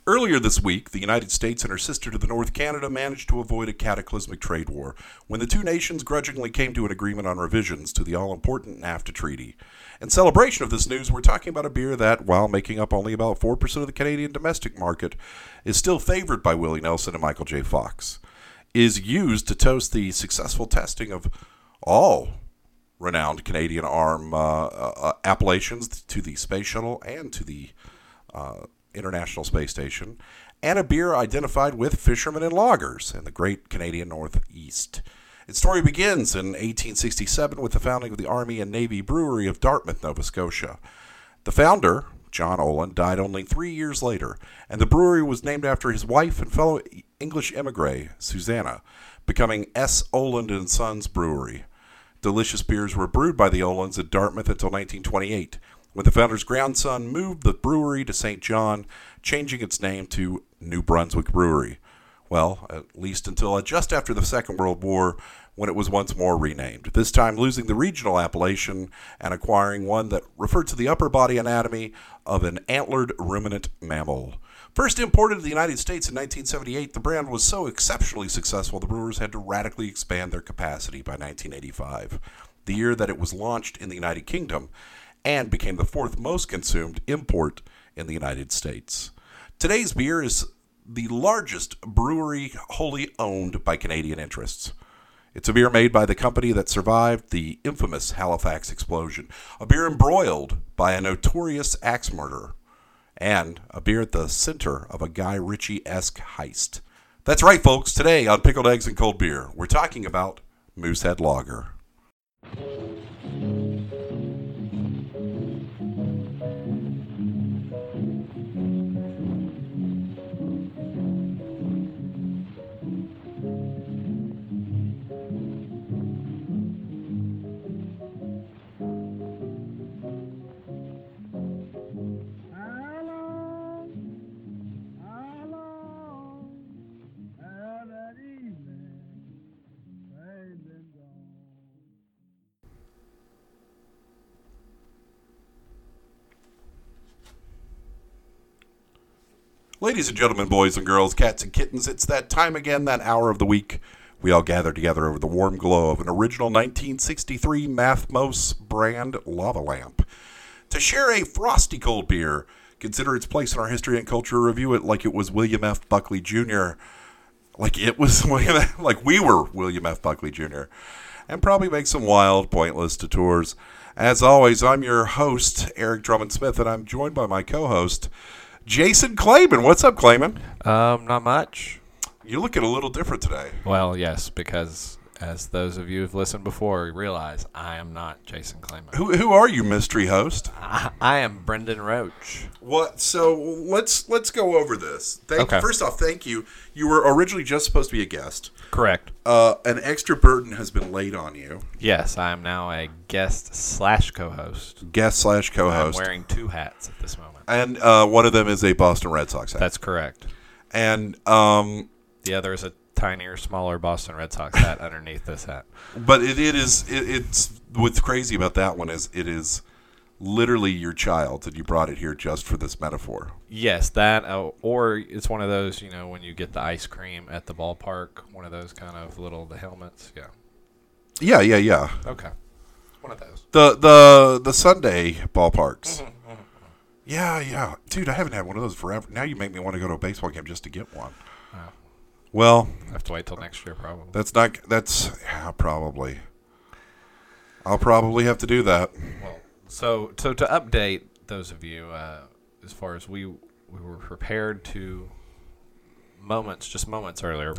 Earlier this week, the United States and her sister to the north, Canada, managed to avoid a cataclysmic trade war when the two nations grudgingly came to an agreement on revisions to the all-important NAFTA treaty. In celebration of this news, we're talking about a beer that, while making up only about 4% of the Canadian domestic market, is still favored by Willie Nelson and Michael J. Fox, is used to toast the successful testing of all renowned Canadian arm appellations to the Space Shuttle and to the International Space Station, and a beer identified with fishermen and loggers in the great Canadian Northeast. Its story begins in 1867 with the founding of the Army and Navy Brewery of Dartmouth, Nova Scotia. The founder, John Olin, died only 3 years later, and the brewery was named after his wife and fellow English emigre, Susanna, becoming S. Olin and Sons Brewery. Delicious beers were brewed by the Olins at Dartmouth until 1928, when the founder's grandson moved the brewery to St. John, changing its name to New Brunswick Brewery. Well, at least until just after the Second World War, when it was once more renamed, this time losing the regional appellation and acquiring one that referred to the upper body anatomy of an antlered ruminant mammal. First imported to the United States in 1978, the brand was so exceptionally successful the brewers had to radically expand their capacity by 1985, the year that it was launched in the United Kingdom, and became the fourth most consumed import in the United States. Today's beer is the largest brewery wholly owned by Canadian interests. It's a beer made by the company that survived the infamous Halifax explosion, a beer embroiled by a notorious axe murderer, and a beer at the center of a Guy Ritchie-esque heist. That's right, folks. Today on Pickled Eggs and Cold Beer, we're talking about Moosehead Lager. Ladies and gentlemen, boys and girls, cats and kittens, it's that time again, that hour of the week. We all gather together over the warm glow of an original 1963 Mathmos brand lava lamp to share a frosty cold beer, consider its place in our history and culture, review it like it was William F. Buckley Jr., like we were William F. Buckley Jr., and probably make some wild, pointless detours. As always, I'm your host, Eric Drummond Smith, and I'm joined by my co-host, Jason Clayman. What's up, Clayman? Not much. You're looking a little different today. Well, yes, because as those of you who've listened before realize, I am not Jason Clayman. Who are you, mystery host? I am Brendan Roach. What? So let's go over this. Okay. First off, thank you. You were originally just supposed to be a guest. Correct. An extra burden has been laid on you. Yes, I am now a guest/co-host. Guest/co-host. I'm wearing two hats at this moment. And one of them is a Boston Red Sox hat. That's correct. And the other is a tinier, smaller Boston Red Sox hat underneath this hat. But it's what's crazy about that one is it is literally your child, and you brought it here just for this metaphor. Yes, that, or it's one of those, when you get the ice cream at the ballpark, one of those kind of the helmets. Yeah. Yeah. Okay. One of those. The Sunday ballparks. Mm-hmm. Yeah. Dude, I haven't had one of those forever. Now you make me want to go to a baseball game just to get one. Wow. Well, I have to wait till next year, probably. Probably. I'll probably have to do that. Well, so to update those of you, as far as we were prepared to moments earlier,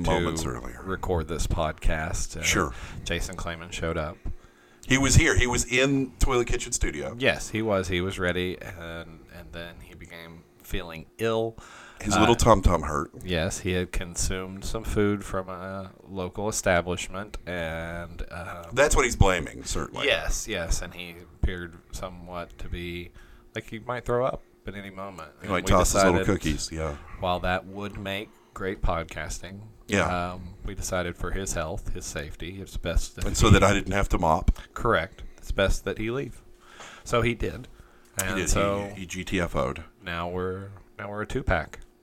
record this podcast. Sure. Jason Clayman showed up. He was here. He was in Toilet Kitchen Studio. Yes, he was. He was ready, and then he began feeling ill. His little tum-tum hurt. Yes, he had consumed some food from a local establishment, and that's what he's blaming, certainly. Yes, and he appeared somewhat to be like he might throw up at any moment. He might toss his little cookies, yeah. While that would make great podcasting, we decided for his health, his safety, it's best that that I didn't have to mop. Correct. It's best that he leave. So he did. And he did. So he GTFO'd. Now we're a 2-pack.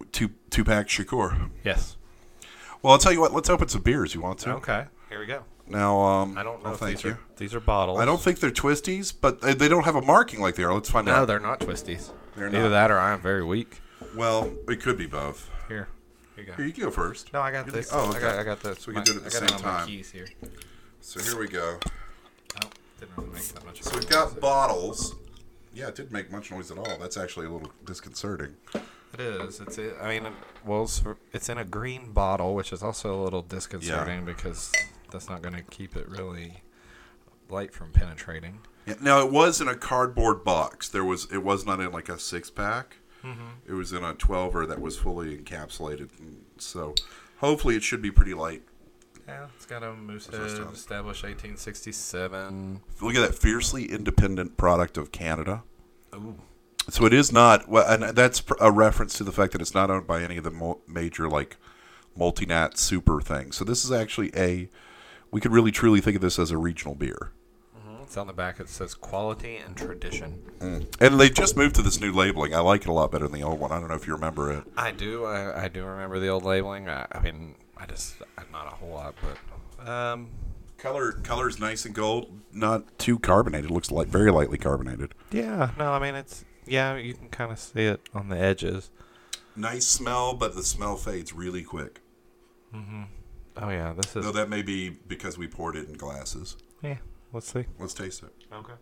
Two-pack Shakur. Yes. Well, I'll tell you what. Let's open some beers. You want to? Okay. Here we go. Now, I don't know if these are bottles. I don't think they're twisties, but they don't have a marking like they are. Let's find out. No, they're not twisties. They're Either not. that or I am very weak. Well, it could be both. Here you go. Here, you can go first. No, I got this. Oh, okay. I got this. So we can do it at the same time. My keys here. So here we go. Oh, didn't really make that much. So we've got bottles. Yeah, it didn't make much noise at all. That's actually a little disconcerting. It is. It's in a green bottle, which is also a little disconcerting because that's not going to keep it really light from penetrating. Yeah, now it was in a cardboard box. It was not in like a 6-pack. Mm-hmm. It was in a 12er that was fully encapsulated. So hopefully it should be pretty light. Yeah, it's got a Moosehead, established 1867. Look at that, fiercely independent product of Canada. Ooh. So it is not, well, and that's a reference to the fact that it's not owned by any of the major like multinat super things. So this is actually we could really truly think of this as a regional beer. Mm-hmm. It's on the back. It says quality and tradition. And they just moved to this new labeling. I like it a lot better than the old one. I don't know if you remember it. I do. I do remember the old labeling. I'm not a whole lot, but Color's nice and gold, not too carbonated. It looks like very lightly carbonated. Yeah, no, I mean you can kind of see it on the edges. Nice smell, but the smell fades really quick. Mm-hmm. Oh yeah, this is. Though that may be because we poured it in glasses. Yeah, let's see. Let's taste it. Okay.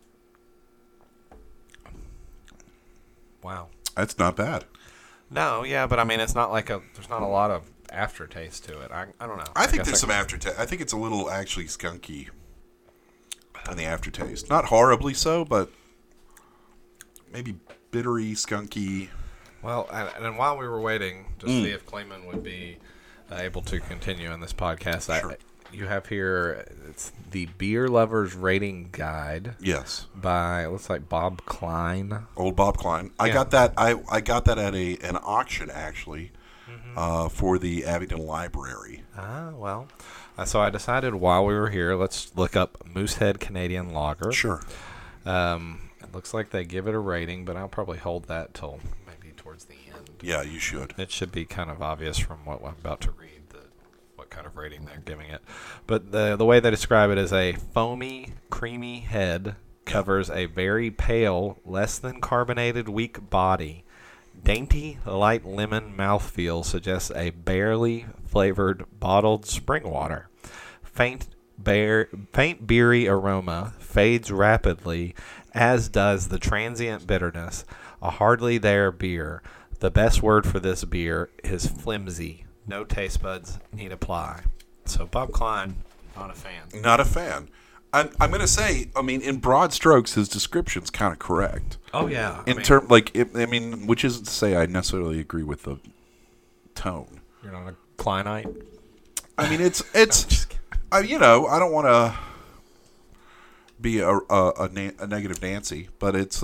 Wow. That's not bad. No, yeah, but I mean it's not like there's not a lot of aftertaste to it. I don't know. I think there's some aftertaste. I think it's a little actually skunky in the aftertaste. Not horribly so, but maybe bittery, skunky. Well, and while we were waiting to see if Clayman would be able to continue in this podcast, Sure. You have here, it's the Beer Lover's Rating Guide. Yes. By, looks like Bob Klein. Old Bob Klein. I got that. I got that at an auction actually, for the Abingdon Library. Well, so I decided while we were here, let's look up Moosehead Canadian Lager. Sure. It looks like they give it a rating, but I'll probably hold that till maybe towards the end. Yeah, you should. It should be kind of obvious from what I'm about to read what kind of rating they're giving it. But the way they describe it is a foamy, creamy head covers a very pale, less than carbonated, weak body. Dainty, light lemon mouthfeel suggests a barely flavored bottled spring water. Faint beery aroma fades rapidly, as does the transient bitterness. A hardly there beer. The best word for this beer is flimsy. No taste buds need apply. So Bob Klein, not a fan. Not a fan. I'm going to say, I mean, in broad strokes, his description's kind of correct. Oh yeah. Which isn't to say I necessarily agree with the tone. You're not a Kleinite. I mean, it's I don't want to be a negative Nancy, but it's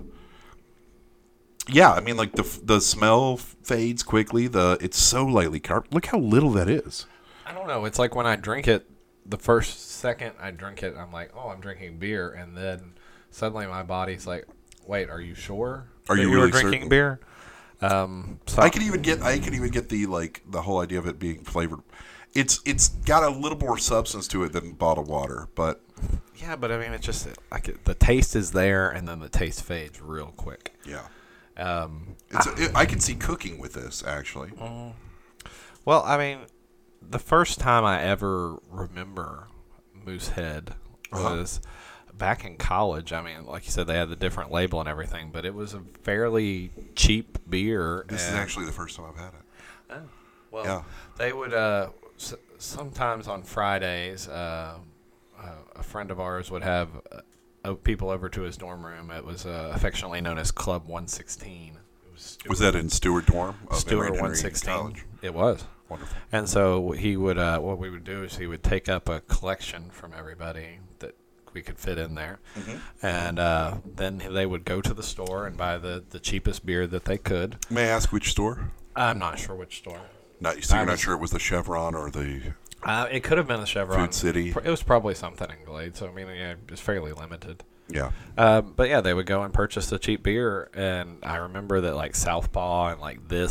yeah. I mean, like the smell fades quickly. It's so lightly carb. Look how little that is. I don't know. It's like when I drink it, the first second I drink it, I'm like, oh, I'm drinking beer, and then suddenly my body's like, wait, are you sure? Are you really really drinking certain? beer? So I could even get the whole idea of it being flavored. It's got a little more substance to it than bottled water, but yeah, but I mean, it's just like the taste is there, and then the taste fades real quick. Yeah. I can see cooking with this actually. Well, I mean, the first time I ever remember Moosehead was back in college. I mean, like you said, they had the different label and everything, but it was a fairly cheap beer. This is actually the first time I've had it. Oh, well, yeah. They would sometimes on Fridays. A friend of ours would have people over to his dorm room. It was affectionately known as Club 116. Was that in Stewart Dorm? Stewart 116. College? It was. Wonderful. And so he would, what we would do is he would take up a collection from everybody that we could fit in there. Mm-hmm. And then they would go to the store and buy the cheapest beer that they could. May I ask which store? I'm not sure which store. You're not sure it was the Chevron or the... it could have been the Chevron. Food City. It was probably something in Glade, so I mean, yeah, it was fairly limited. Yeah. But yeah, they would go and purchase the cheap beer, and I remember that like Southpaw and like this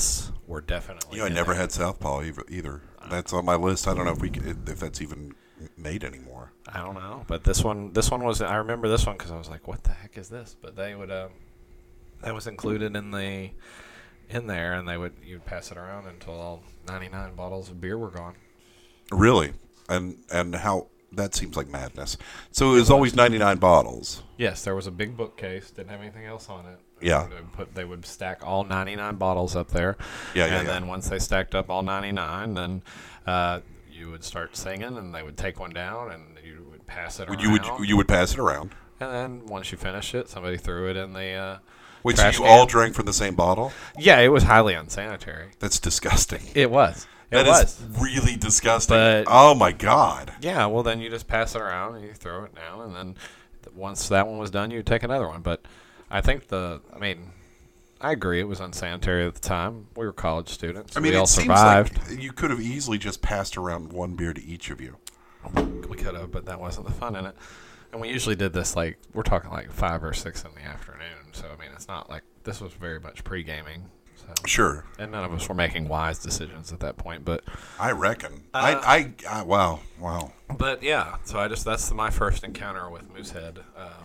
were definitely. I never had Southpaw either. That's on my list. I don't know if that's even made anymore. I don't know, but this one was. I remember this one because I was like, "What the heck is this?" But they would. That was included in there, and you'd pass it around until all 99 bottles of beer were gone. Really, and how that seems like madness. So it was always 99 bottles. Yes, there was a big bookcase. Didn't have anything else on it. Yeah. They would stack all 99 bottles up there. Yeah. Then once they stacked up all 99, then you would start singing, and they would take one down, and you would pass it around. You would pass it around. And then once you finished it, somebody threw it in the Wait, trash so you can. all drank from the same bottle? Yeah, it was highly unsanitary. That's disgusting. It was. That is really disgusting. But, oh, my God. Yeah, well, then you just pass it around, and you throw it down, and then once that one was done, you take another one. But I think I agree, it was unsanitary at the time. We were college students. I mean, we all it survived. seems like you could have easily just passed around one beer to each of you. We could have, but that wasn't the fun in it. And we usually did this, we're talking 5 or 6 in the afternoon. So, I mean, it's not like this was very much pre-gaming. So. Sure. And none of us were making wise decisions at that point. But I reckon. Wow. But, yeah, so that's my first encounter with Moosehead.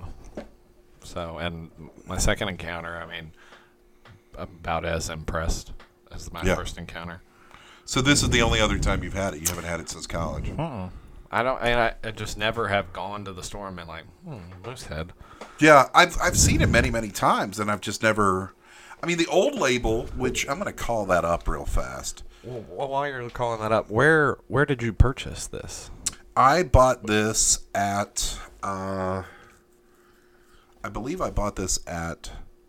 And my second encounter, I mean, about as impressed as my first encounter. So this is the only other time you've had it? You haven't had it since college? I just never have gone to the store and been like, Moosehead. Yeah, I've seen it many, many times, and I've just never... I mean, the old label, which I'm going to call that up real fast. Well, while you're calling that up, where did you purchase this? I bought this at... I believe I bought this at...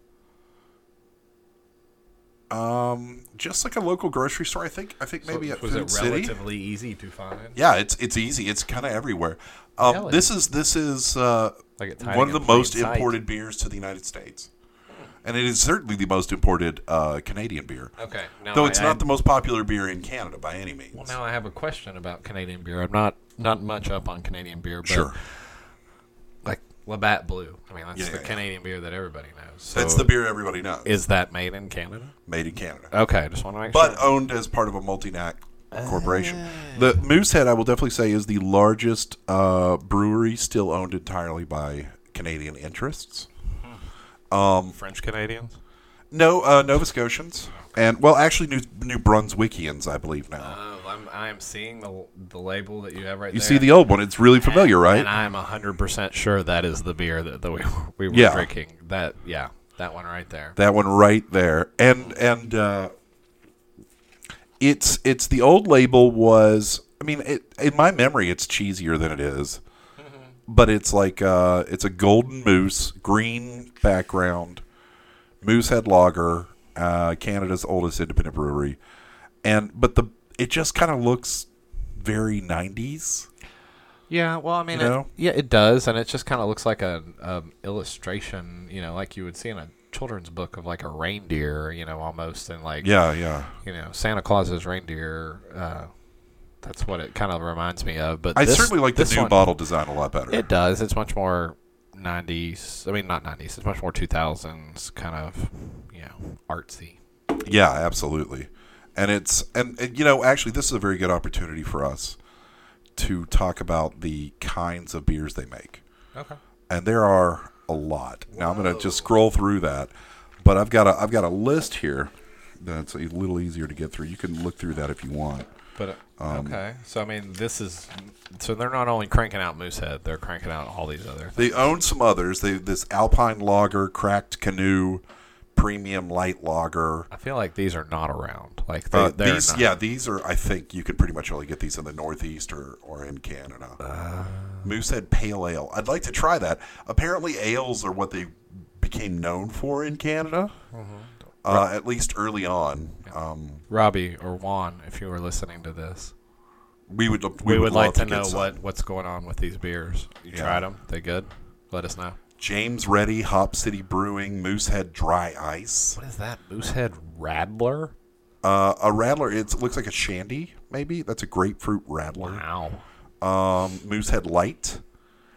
just like a local grocery store, I think maybe at Food City. Was it relatively easy to find? Yeah, it's easy. It's kind of everywhere. Really? This is one of the most imported beers to the United States, and it is certainly the most imported Canadian beer. Okay, though it's not the most popular beer in Canada by any means. Well, now I have a question about Canadian beer. I'm not much up on Canadian beer, but sure. Like Labatt Blue. I mean, that's the Canadian beer that everybody knows. So that's the beer everybody knows. Is that made in Canada? Made in Canada. Okay, I just want to make sure. But owned as part of a multinational corporation. The Moosehead, I will definitely say, is the largest brewery still owned entirely by Canadian interests. French Canadians? No, Nova Scotians. And, well, actually, New Brunswickians, I believe now. I am seeing the label that you have right there. You see the old one. It's really familiar, right? And I'm 100% sure that is the beer that we were drinking. That one right there. That one right there. And it's the old label was, I mean, in my memory, it's cheesier than it is. Mm-hmm. But it's like, it's a golden moose, green background, Moosehead Lager, Canada's oldest independent brewery. But it just kind of looks very 90s. Yeah, well, I mean, you know? it does, and it just kind of looks like a illustration, like you would see in a children's book of like a reindeer, almost, and like Santa Claus's reindeer. That's what it kind of reminds me of. But I certainly like the new bottle design a lot better. It does. It's much more 90s. I mean, not 90s. It's much more 2000s kind of, artsy. Yeah, absolutely. And actually, this is a very good opportunity for us to talk about the kinds of beers they make. Okay. And there are a lot. Now I'm going to just scroll through that, but I've got a list here that's a little easier to get through. You can look through that if you want. But okay, so I mean, so they're not only cranking out Moosehead, they're cranking out all these other things. They own some others. This Alpine Lager, Cracked Canoe, Premium Light Lager. I feel like these are not around. Like these are. I think you could pretty much only get these in the Northeast or in Canada. Moosehead Pale Ale. I'd like to try that. Apparently, ales are what they became known for in Canada. Mm-hmm. At least early on. Robbie or Juan, if you were listening to this, we would like to know what's going on with these beers. You tried them? They good? Let us know. James Ready, Hop City Brewing, Moosehead Dry Ice. What is that? Moosehead Radler? A Radler. It looks like a shandy, maybe. That's a grapefruit Radler. Wow. Moosehead Light.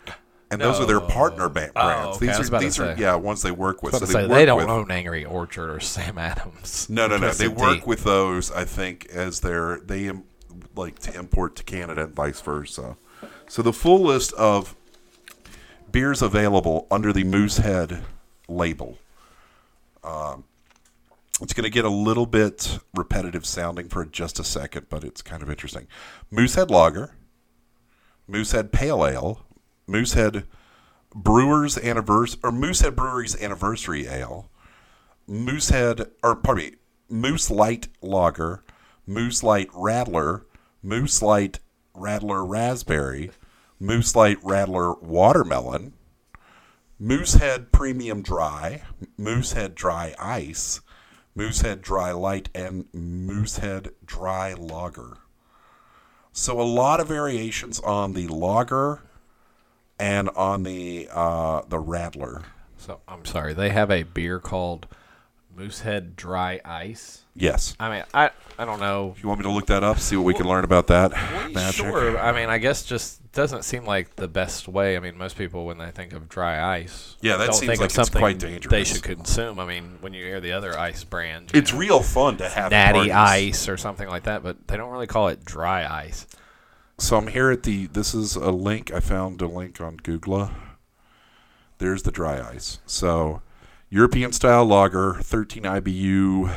And those are their partner brands. Okay. These are ones they work with. So they don't own Angry Orchard or Sam Adams. No. They work with those, I think, as they like to import to Canada and vice versa. So the full list of beers available under the Moosehead label. It's going to get a little bit repetitive sounding for just a second, but it's kind of interesting. Moosehead Lager, Moosehead Pale Ale, Moosehead Brewery's Anniversary Ale, Moose Light Lager, Moose Light Radler, Moose Light Radler Raspberry, Moose Light Radler Watermelon, Moosehead Premium Dry, Moosehead Dry Ice, Moosehead Dry Light, and Moosehead Dry Lager. So a lot of variations on the lager and on the Radler. So I'm sorry, they have a beer called Moosehead Dry Ice. Yes. I mean, I don't know. If you want me to look that up, see what we can learn about that magic. Sure. I mean, I guess just doesn't seem like the best way. I mean, most people, when they think of dry ice, that don't seems think like of something it's quite dangerous. they should consume. I mean, when you hear the other ice brands, it's real fun to have Natty Ice or something like that, but they don't really call it dry ice. So I'm here at this is a link. I found a link on Google. There's the dry ice. So European style lager, 13 IBU,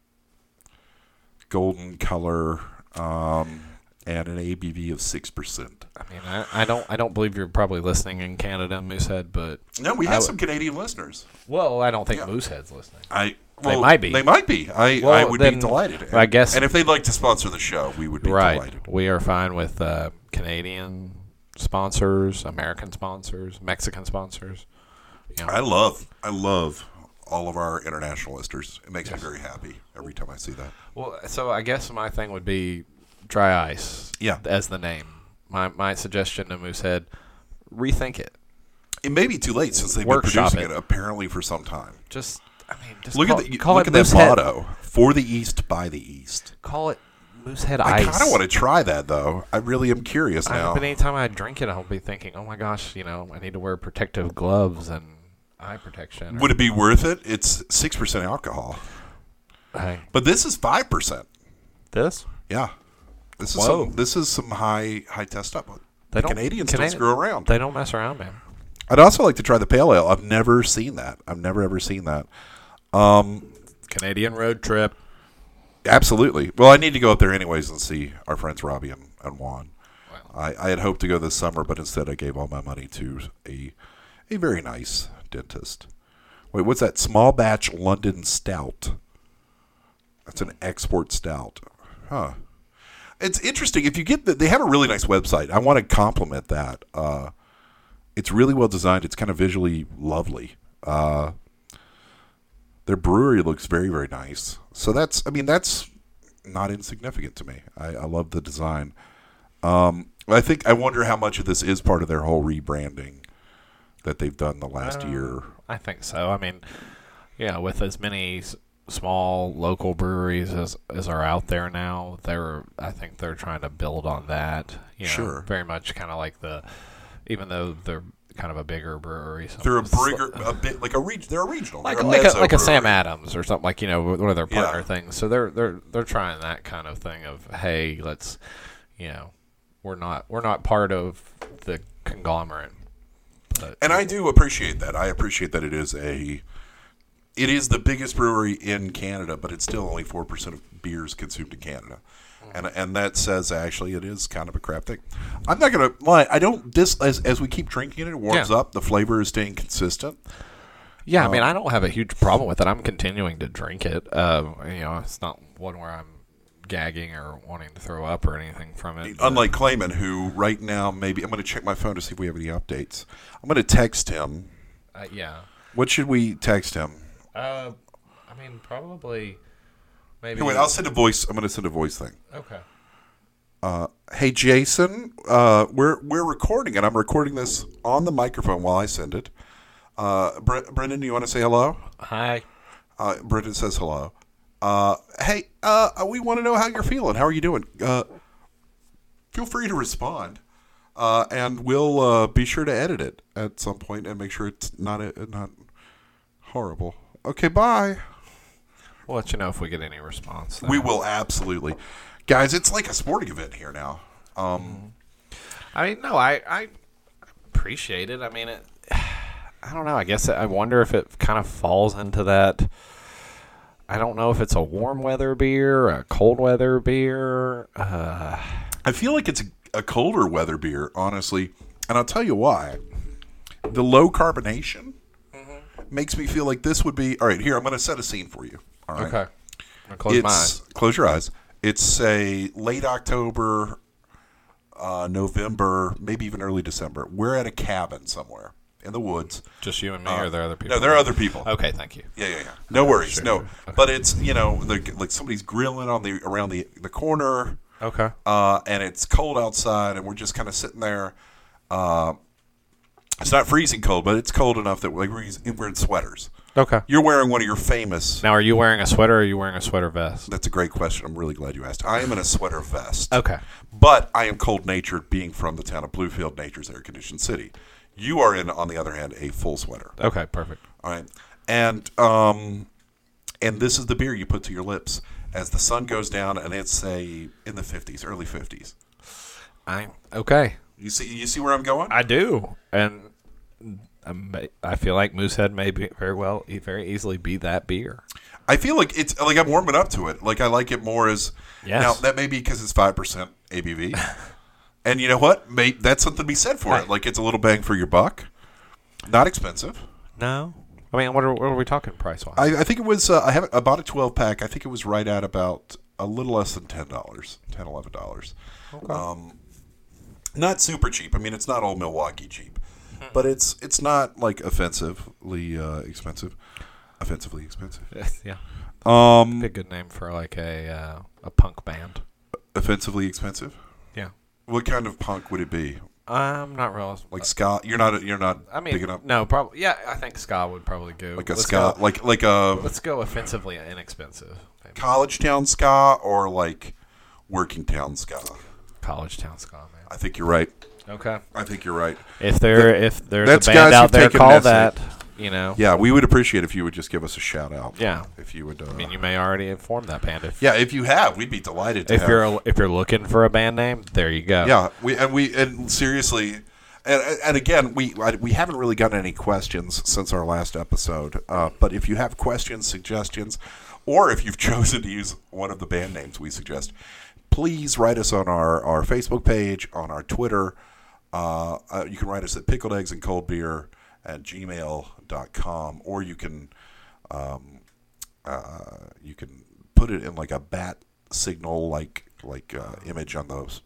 golden color, and an ABV of 6%. I mean, I don't believe you're probably listening in Canada, Moosehead, but no, we have some Canadian listeners. Well, I don't think Moosehead's listening. They might be. They might be. I would be delighted. I guess. And if they'd like to sponsor the show, we would be delighted. We are fine with Canadian sponsors, American sponsors, Mexican sponsors. You know. I love all of our international listeners. It makes me very happy every time I see that. Well, so I guess my thing would be dry ice. Yeah. As the name. My suggestion to Moosehead, rethink it. It may be too late since they've been producing it apparently for some time. Just look at that motto: for the East, by the East. Call it Moosehead Ice. I kind of want to try that though. I really am curious now. But anytime I drink it, I'll be thinking, oh my gosh, I need to wear protective gloves and eye protection. Would it be worth it? It's 6% alcohol. Hey. But this is 5%. This? Yeah. This is some high test stuff. Canadians don't screw around. They don't mess around, man. I'd also like to try the pale ale. I've never seen that. I've never ever seen that. Canadian road trip. Absolutely. Well, I need to go up there anyways and see our friends Robbie and Juan. Wow. I had hoped to go this summer, but instead I gave all my money to a very nice dentist. Wait, what's that? Small batch London stout. That's an export stout. Huh. It's interesting. If you get they have a really nice website. I want to compliment that. It's really well designed. It's kind of visually lovely. Their brewery looks very, very nice. So that's not insignificant to me. I love the design. I wonder how much of this is part of their whole rebranding that they've done the last year. I think so. I mean, with as many small local breweries as are out there now, I think they're trying to build on that. Sure. Very much kind of like even though they're kind of a bigger brewery. They're they're regional. Like a Sam Adams or something, like, one of their partner things. So they're trying that kind of thing of, hey, let's, we're not part of the conglomerate. And I do appreciate that. I appreciate that it is the biggest brewery in Canada, but it's still only 4% of beers consumed in Canada. And that says actually it is kind of a crap thing. I'm not going to lie. I don't as we keep drinking it warms up. The flavor is staying consistent. Yeah, I mean, I don't have a huge problem with it. I'm continuing to drink it. It's not one where I'm gagging or wanting to throw up or anything from it. Unlike Clayman, who right now I'm going to check my phone to see if we have any updates. I'm going to text him. Yeah. What should we text him? Probably. Maybe. Wait, I'll send a voice. I'm going to send a voice thing. Okay. Hey, Jason, we're recording, and I'm recording this on the microphone while I send it. Brendan, do you want to say hello? Hi. Brendan says hello. Hey, we want to know how you're feeling. How are you doing? Feel free to respond. And we'll be sure to edit it at some point and make sure it's not horrible. Okay, bye. We'll let you know if we get any response. We will, absolutely. Guys, it's like a sporting event here now. I mean, no, I appreciate it. I mean, I don't know. I guess I wonder if it kind of falls into that. I don't know if it's a warm weather beer, a cold weather beer. I feel like it's a colder weather beer, honestly. And I'll tell you why. The low carbonation makes me feel like this would be... All right, here, I'm going to set a scene for you. All right. Okay. I'll close my eyes. Close your eyes. It's, say, late October, November, maybe even early December. We're at a cabin somewhere in the woods. Just you and me, or are there other people? No, there are other people. Okay, thank you. Yeah. No worries. Sure. No. Okay. But it's, like somebody's grilling around the corner. Okay. And it's cold outside, and we're just kind of sitting there. It's not freezing cold, but it's cold enough that we're in sweaters. Okay. You're wearing one of your famous... Now, are you wearing a sweater or are you wearing a sweater vest? That's a great question. I'm really glad you asked. I am in a sweater vest. Okay. But I am cold-natured, being from the town of Bluefield, nature's air-conditioned city. You are in, on the other hand, a full sweater. Okay, perfect. All right. And this is the beer you put to your lips as the sun goes down, and it's, say, in the 50s, early 50s. Okay. You see where I'm going? I do. And I feel like Moosehead may very easily be that beer. I feel like it's like I'm warming up to it. Like I like it more as... Yes. Now, that may be because it's 5% ABV. And you know what? That's something to be said for it. Like it's a little bang for your buck. Not expensive. No. I mean, what are we talking price-wise? I think it was... I bought a 12-pack. I think it was right at about a little less than $10. $10, $11. Okay. Not super cheap. I mean, it's not old Milwaukee cheap. But it's not like offensively expensive. Offensively expensive. Yeah. Be a good name for like a punk band. Offensively expensive? Yeah. What kind of punk would it be? I'm not real. Like ska? You're not I mean, big enough. No, probably. Yeah, I think ska would probably go. Like a ska, like a. Let's go offensively inexpensive. Maybe. College town ska or like working town ska. College town ska, man. I think you're right. Okay. I think you're right. If there's a band out there called that, Yeah, we would appreciate if you would just give us a shout out. Yeah. If you would. I mean, you may already inform that band. If you have, we'd be delighted to if you're looking for a band name, there you go. Yeah, and seriously, and again, we haven't really gotten any questions since our last episode. But if you have questions, suggestions, or if you've chosen to use one of the band names we suggest, please write us on our Facebook page, on our Twitter. You can write us at pickledeggsandcoldbeer@gmail.com, or you can put it in like a bat signal like image on the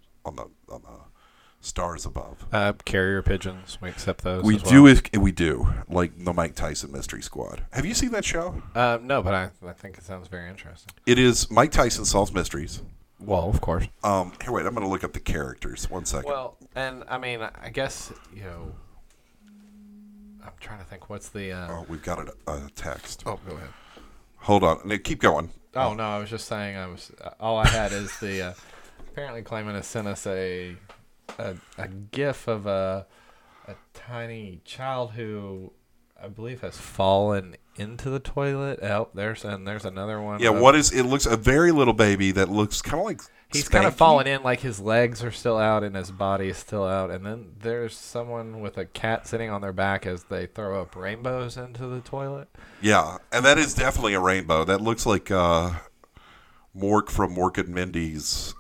stars above. Carrier pigeons, we accept those. We do like the Mike Tyson Mystery Squad. Have you seen that show? No, but I think it sounds very interesting. It is Mike Tyson solves mysteries. Well, of course. Here, wait. I'm going to look up the characters. 1 second. Well, and I mean, I guess I'm trying to think. What's the? We've got a text. Oh, go ahead. Hold on. Keep going. Oh no, I was just saying. All I had is the apparently claiming to send us a GIF of a tiny child who I believe has fallen into the toilet. Oh, there's another one. Yeah, it looks a very little baby that looks kind of like he's Spanky. kind of fallen in, like his legs are still out and his body is still out. And then there's someone with a cat sitting on their back as they throw up rainbows into the toilet. Yeah, and that is definitely a rainbow. That looks like Mork from Mork and Mindy's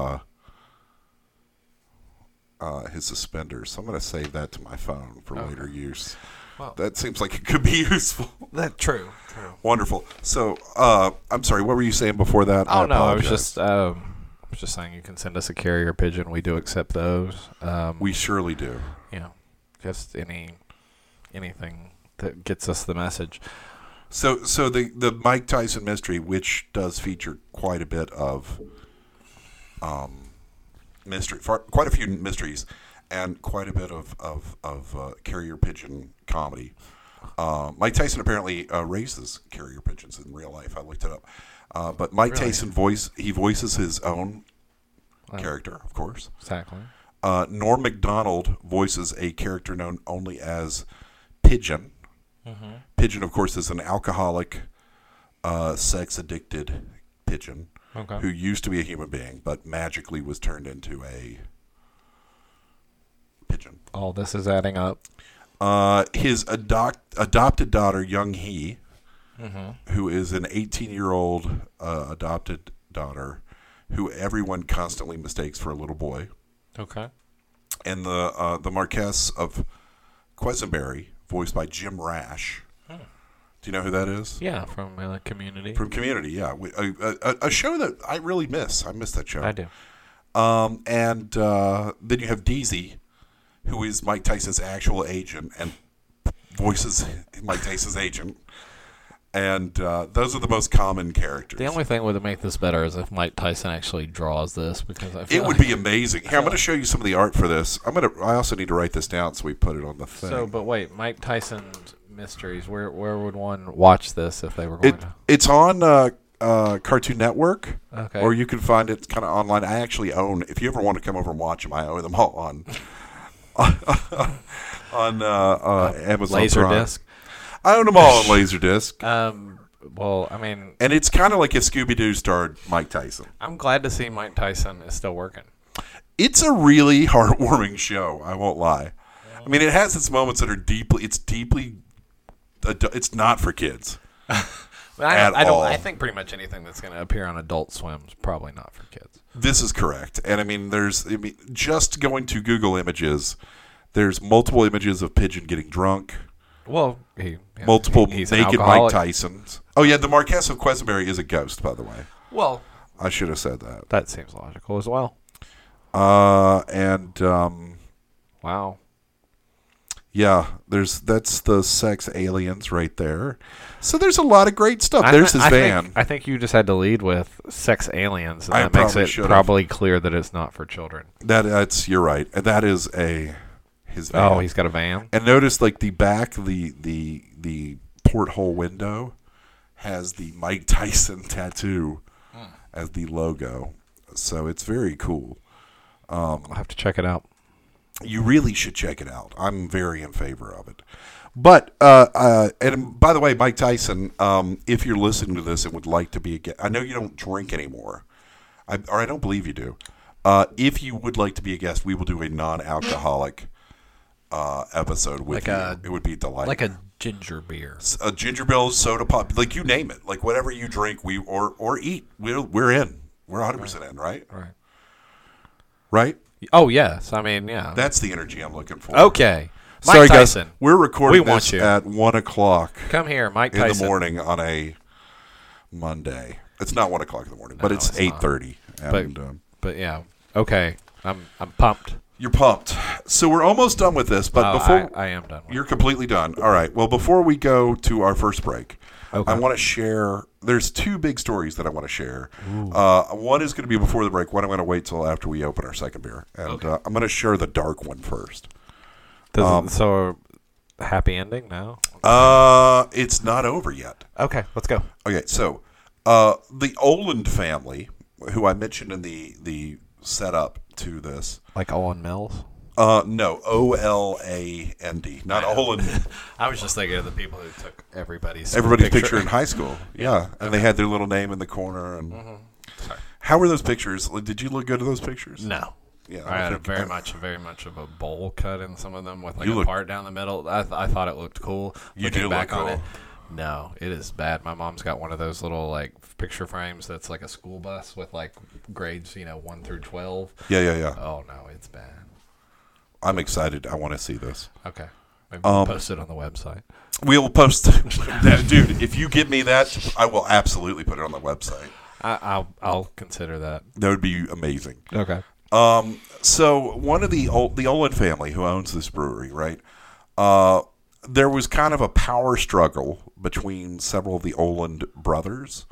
his suspenders. So I'm going to save that to my phone for later use. Well, that seems like it could be useful. That's true. Wonderful. So, I'm sorry. What were you saying before that? Oh no, I was just saying you can send us a carrier pigeon. We do accept those. We surely do. Yeah, just anything that gets us the message. So the Mike Tyson mystery, which does feature quite a bit of mystery, quite a few mysteries, and quite a bit of carrier pigeon comedy. Mike Tyson apparently raises carrier pigeons in real life. I looked it up. But Mike Tyson voices his own character, of course. Exactly. Norm Macdonald voices a character known only as Pigeon. Mm-hmm. Pigeon, of course, is an alcoholic, sex-addicted pigeon who used to be a human being, but magically was turned into a pigeon. All this is adding up. His adopted daughter, Young Hee, who is an 18-year-old adopted daughter who everyone constantly mistakes for a little boy. Okay. And the Marquess of Quisenberry, voiced by Jim Rash. Do you know who that is? Yeah, from Community. From Community, yeah. A show that I really miss. I miss that show. I do. And then you have Deezy, who is Mike Tyson's actual agent and voices Mike Tyson's agent. And those are the most common characters. The only thing would make this better is if Mike Tyson actually draws this, because I feel it would be amazing. Here, I'm going to show you some of the art for this. I also need to write this down so we put it on the thing. So, but wait, Mike Tyson's Mysteries. Where would one watch this if they were going to? It's on Cartoon Network. Okay. Or you can find it kind of online. I actually own. If you ever want to come over and watch them, I own them all on Amazon Laserdisc. I own them all on Laserdisc. Well, I mean... And it's kind of like if Scooby-Doo starred Mike Tyson. I'm glad to see Mike Tyson is still working. It's a really heartwarming show, I won't lie. I mean, it has its moments that are deeply... It's not for kids. I think pretty much anything that's going to appear on Adult Swim is probably not for kids. This is correct. And I mean, just going to Google Images, there's multiple images of Pigeon getting drunk. Well, multiple he's naked Mike Tysons. Oh, yeah, the Marquess of Quisenberry is a ghost, by the way. Well, I should have said that. That seems logical as well. Wow. Yeah, that's the sex aliens right there. So there's a lot of great stuff. There's his van. I think you just had to lead with sex aliens, and that makes it probably clear that it's not for children. You're right. And that is his van. Oh, he's got a van. And notice, like, the back, the porthole window has the Mike Tyson tattoo as the logo. So it's very cool. I'll have to check it out. You really should check it out. I'm very in favor of it. But, and by the way, Mike Tyson, if you're listening to this and would like to be a guest, I know you don't drink anymore, or I don't believe you do. If you would like to be a guest, we will do a non-alcoholic episode with you. It would be delightful. Like a ginger beer. A ginger beer, soda pop, like you name it. Like whatever you drink, or eat, we're in. We're 100% in, right? Right. Right? Oh, yes. I mean, yeah. That's the energy I'm looking for. Okay. Mike Sorry, Tyson. guys. We're recording this at 1 o'clock. Come here, Mike Tyson. In the morning on a Monday. It's not 1 o'clock in the morning, but it's 8:30. But yeah. Okay. I'm pumped. You're pumped. So we're almost done with this, but before... I am done. You're completely done. All right. Well, before we go to our first break, I want to share... There's two big stories that I want to share. One is going to be before the break. One I'm going to wait till after we open our second beer. And I'm going to share the dark one first. So, happy ending now? It's not over yet. Okay, let's go. Okay, so the Oland family, who I mentioned in the setup to this. Like Owen Mills? No, Oland, not Oland. I was just thinking of the people who took everybody's picture in high school. Yeah, and they had their little name in the corner. And how were those pictures? Did you look good at those pictures? No. Yeah, I had very much of a bowl cut in some of them with like a part down the middle. I thought it looked cool. You do look cool. On it, no, it is bad. My mom's got one of those little like picture frames that's like a school bus with like grades, 1 through 12. Yeah. Oh no, it's bad. I'm excited. I want to see this. Okay. Maybe we'll post it on the website. We'll post that. Dude, if you give me that, I will absolutely put it on the website. I'll consider that. That would be amazing. Okay. So one of the Oland family who owns this brewery, right? There was kind of a power struggle between several of the Oland brothers,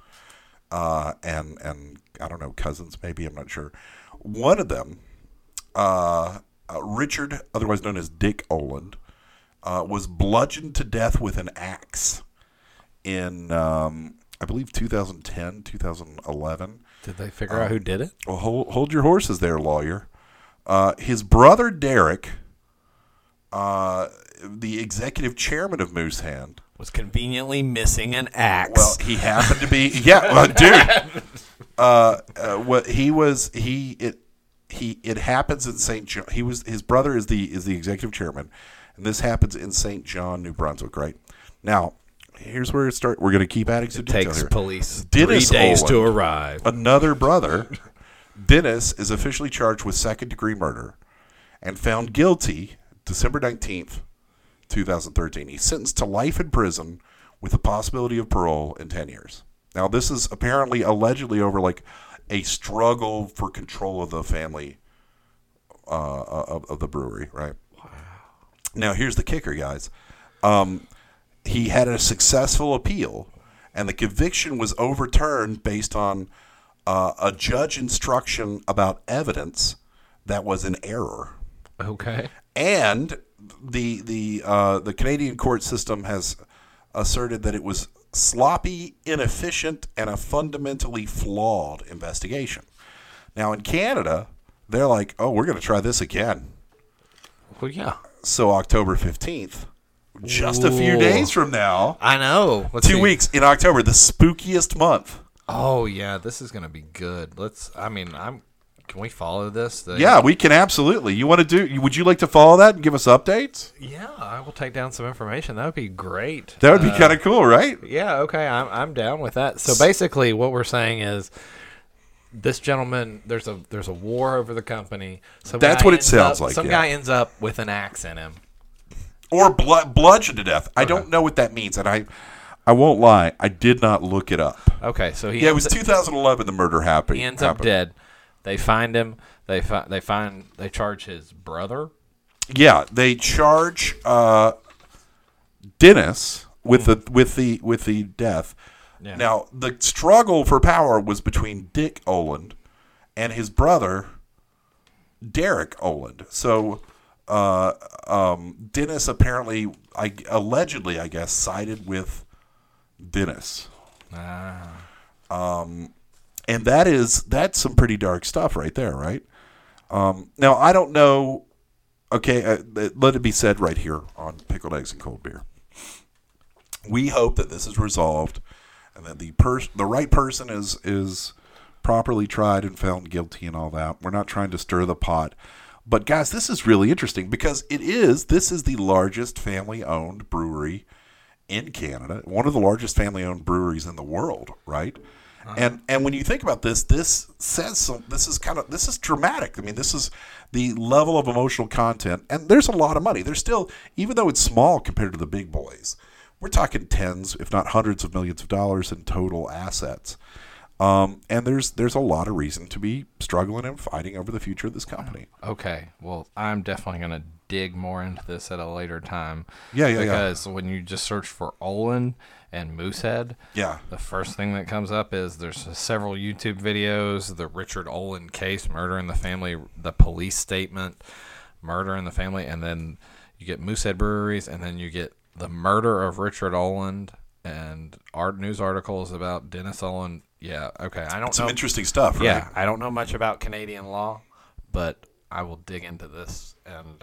and I don't know, cousins maybe, I'm not sure. One of them, Richard, otherwise known as Dick Oland, was bludgeoned to death with an axe in, I believe, 2010, 2011. Did they figure out who did it? Well, hold your horses there, lawyer. His brother Derek, the executive chairman of Moosehead, was conveniently missing an axe. Well, he happened to be dude. It happens in St. John. His brother is the executive chairman, and this happens in St. John, New Brunswick. Right now, here's where it starts. We're going to keep adding some detail here. Takes police Dennis 3 days Oland, to arrive. Another brother, Dennis, is officially charged with second-degree murder and found guilty December 19th, 2013. He's sentenced to life in prison with the possibility of parole in 10 years. Now, this is apparently allegedly over like a struggle for control of the family of the brewery, right? Wow. Now, here's the kicker, guys. He had a successful appeal, and the conviction was overturned based on a judge instruction about evidence that was in error. Okay. And the Canadian court system has asserted that it was sloppy, inefficient, and a fundamentally flawed investigation. Now, in Canada, they're like, oh, we're going to try this again. Well, yeah. So October 15th, just a few days from now. I know. 2 weeks in October, the spookiest month. Oh, yeah, this is going to be good. Can we follow this? Yeah, we can absolutely. You want to do? Would you like to follow that and give us updates? Yeah, I will take down some information. That would be great. That would be kind of cool, right? Yeah. Okay, I'm down with that. So basically, what we're saying is, this gentleman, there's a war over the company. That's what it sounds like. Some guy ends up with an axe in him, or bludgeoned to death. I don't know what that means, and I won't lie. I did not look it up. Okay, so it was 2011. The murder happened. He ends up dead. They find him. They charge his brother. Yeah, they charge Dennis with the death. Yeah. Now, the struggle for power was between Dick Oland and his brother Derek Oland. So Dennis apparently, allegedly, I guess, sided with Dennis. And that's some pretty dark stuff right there, right? Now, I don't know. Okay, let it be said right here on Pickled Eggs and Cold Beer. We hope that this is resolved and that the right person is properly tried and found guilty and all that. We're not trying to stir the pot. But, guys, this is really interesting because this is the largest family-owned brewery in Canada, one of the largest family-owned breweries in the world, right? And when you think about this, this is dramatic. I mean, this is the level of emotional content, and there's a lot of money. There's still, even though it's small compared to the big boys, we're talking tens, if not hundreds of millions of dollars in total assets. And there's a lot of reason to be struggling and fighting over the future of this company. Okay, well, I'm definitely going to dig more into this at a later time. Yeah. Because when you just search for Olin and Moosehead, the first thing that comes up is there's several YouTube videos, the Richard Olin case, murder in the family, the police statement, murder in the family, and then you get Moosehead Breweries, and then you get the murder of Richard Olin and news articles about Dennis Olin. Yeah, okay. I don't know. Some interesting stuff, right? Yeah, I don't know much about Canadian law, but I will dig into this, and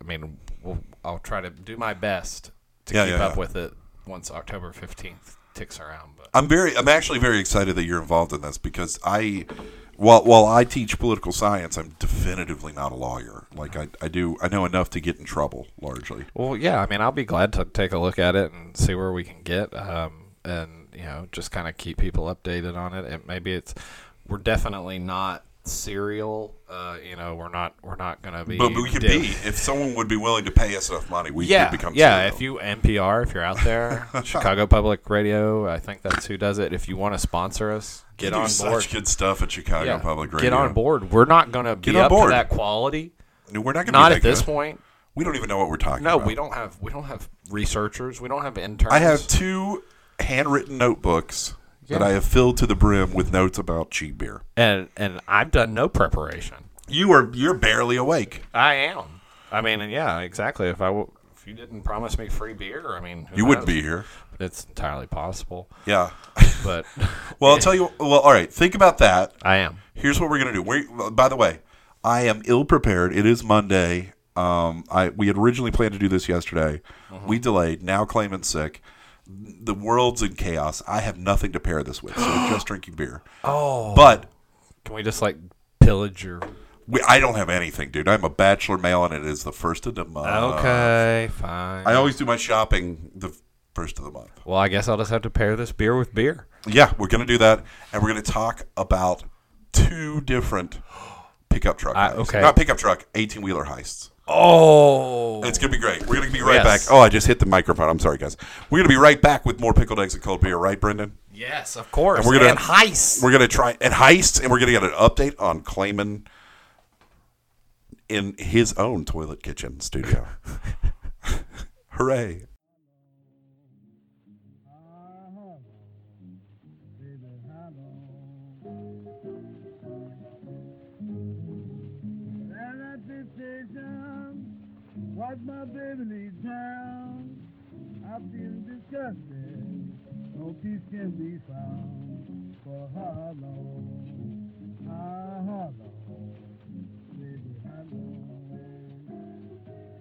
I'll try to do my best to keep up with it once October 15th ticks around. But I'm actually very excited that you're involved in this because while I teach political science, I'm definitively not a lawyer. Like I know enough to get in trouble largely. Well, yeah, I'll be glad to take a look at it and see where we can get, and just kind of keep people updated on it. And maybe we're definitely not serial. We're not going to be. But we could be if someone would be willing to pay us enough money. We could become. Yeah, if you NPR, if you're out there, Chicago Public Radio, I think that's who does it. If you want to sponsor us, get on board. Such good stuff at Chicago Public Radio. Get on board. We're not going to be up to that quality. No, we're not going to. Not at this point. We don't even know what we're talking about. No, we don't have researchers. We don't have interns. I have 2 handwritten notebooks that I have filled to the brim with notes about cheap beer. And I've done no preparation. You're barely awake. I am. Exactly. If you didn't promise me free beer, you wouldn't be here. It's entirely possible. Yeah. But well, I'll tell you. Well, all right. Think about that. I am. Here's what we're gonna do. By the way, I am ill prepared. It is Monday. We had originally planned to do this yesterday. We delayed. Now Clayman's sick. The world's in chaos. I have nothing to pair this with, so we're just drinking beer. Oh. But can we just pillage your... I don't have anything, dude. I'm a bachelor male, and it is the first of the month. Okay, fine. I always do my shopping the first of the month. Well, I guess I'll just have to pair this beer with beer. Yeah, we're going to do that, and we're going to talk about 2 different pickup truck heists. Okay. Not pickup truck, 18-wheeler heists. Oh. It's going to be great. We're going to be right back. Oh, I just hit the microphone. I'm sorry, guys. We're going to be right back with more pickled eggs and cold beer, right, Brendan? Yes, of course. And we're going to heists. We're going to try and heists, and we're going to get an update on Clayman in his own toilet kitchen studio. Hooray. What my baby laid down, I've been disgusted. No peace can be found. For how long? How long? Baby, how long?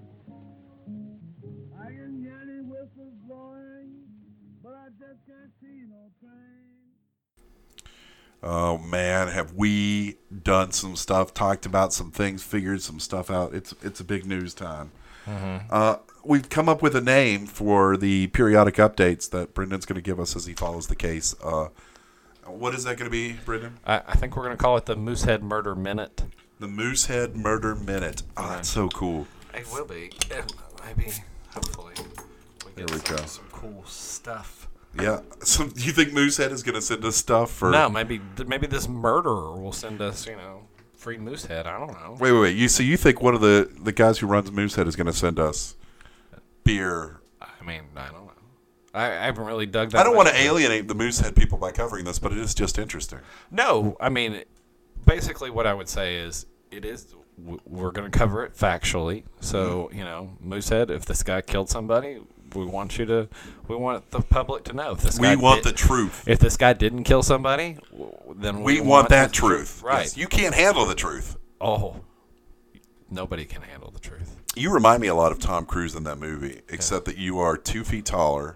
I can hear the whistles blowing, but I just can't see no train. Oh, man, have we done some stuff, talked about some things, figured some stuff out. It's a big news time. Mm-hmm. We've come up with a name for the periodic updates that Brendan's going to give us as he follows the case. What is that going to be, Brendan? I think we're going to call it the Moosehead Murder Minute. The Moosehead Murder Minute. Oh, that's so cool. It will be. Maybe, hopefully, we get some cool stuff. Yeah. So do you think Moosehead is going to send us stuff? Or? No, maybe this murderer will send us, free Moosehead. I don't know. Wait. You think one of the guys who runs Moosehead is going to send us beer? I mean, I don't know. I haven't really dug that. I don't want to alienate the Moosehead people by covering this, but it is just interesting. No, I mean, basically what I would say is we're going to cover it factually. So, Moosehead, if this guy killed somebody, we want the public to know. We want the truth. If this guy didn't kill somebody, then we want that truth. Right. Yes. You can't handle the truth. Oh, nobody can handle the truth. You remind me a lot of Tom Cruise in that movie, except that you are 2 feet taller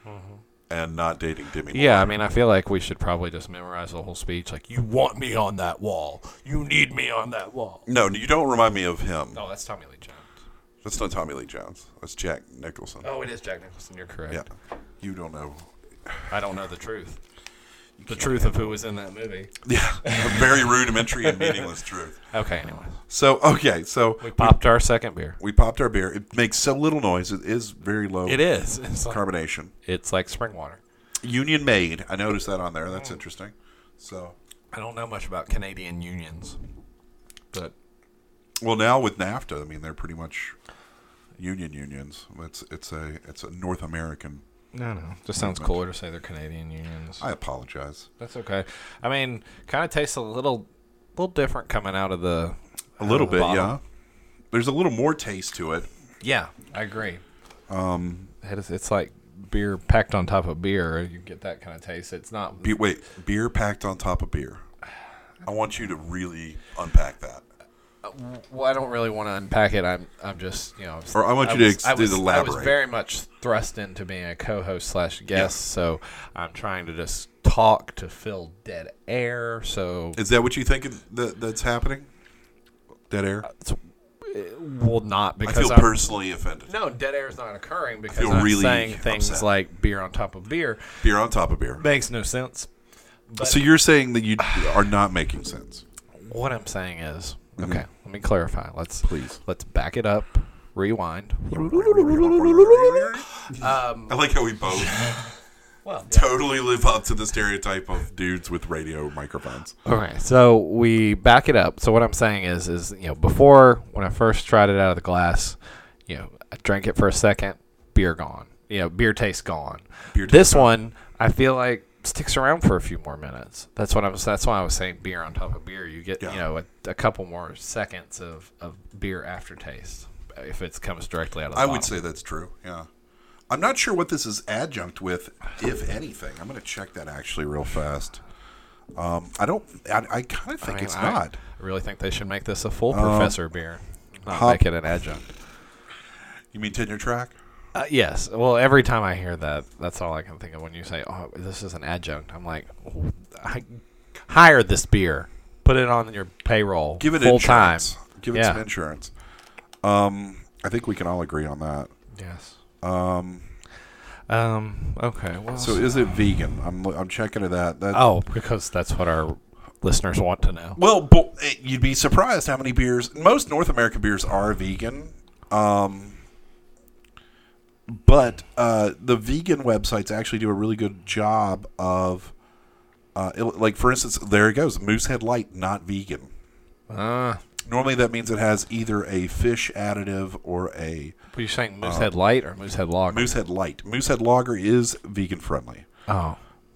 and not dating Demi Moore. Yeah, I mean, I feel like we should probably just memorize the whole speech. Like, you want me on that wall. You need me on that wall. No, you don't remind me of him. No, that's Tommy Lee Jones. That's not Tommy Lee Jones. That's Jack Nicholson. Oh, it is Jack Nicholson. You're correct. Yeah. You don't know. I don't know the truth. The truth of who was in that movie. Yeah. A very rudimentary and meaningless truth. Okay, anyway. So we popped our second beer. We popped our beer. It makes so little noise. It is very low. It is. It's carbonation. It's like spring water. Union made. I noticed that on there. That's interesting. So I don't know much about Canadian unions, but well, now with NAFTA, I mean, they're pretty much unions. It's a North American. No. Just sounds cooler to say they're Canadian unions. I apologize. That's okay. I mean, kind of tastes a little different coming out of the. A little bit, yeah. There's a little more taste to it. Yeah, I agree. It's like beer packed on top of beer. You get that kind of taste. It's not. Beer packed on top of beer. I want you to really unpack that. Well, I don't really want to unpack it. I'm just, Or I want you to elaborate. I was very much thrust into being a co-host / guest, so I'm trying to just talk to fill dead air. So is that what you think that's happening? Dead air? Well, not because I feel personally offended. No, dead air is not occurring because I'm really saying things upset. Like beer on top of beer. Beer on top of beer makes no sense. But so you're saying that you are not making sense. What I'm saying is. Okay, let me clarify. Let's back it up. Rewind. I like how we both totally live up to the stereotype of dudes with radio microphones. Okay, so we back it up. So what I'm saying is before when I first tried it out of the glass, I drank it for a second, beer gone. Beer taste gone. This one, I feel like sticks around for a few more minutes. That's why I was saying beer on top of beer. You get a couple more seconds of beer aftertaste if it comes directly out of the bottle. I would say that's true. Yeah, I'm not sure what this is adjunct with, if anything. I'm going to check that actually real fast. I kind of think it's not. I really think they should make this a full professor beer, not make it an adjunct. You mean tenure track? Yes. Well, every time I hear that, that's all I can think of when you say, "Oh, this is an adjunct." I'm like, hire this beer, put it on your payroll, give it full insurance. time, give it some insurance. I think we can all agree on that. Yes. Okay. Well, so is it vegan? I'm checking to that. Because that's what our listeners want to know. Well, you'd be surprised how many beers. Most North American beers are vegan. But the vegan websites actually do a really good job of, like, for instance, there it goes, Moosehead Light, not vegan. Normally that means it has either a fish additive or a... Are you saying Moosehead Light or Moosehead Lager? Moosehead Light. Moosehead Lager is vegan friendly. Oh.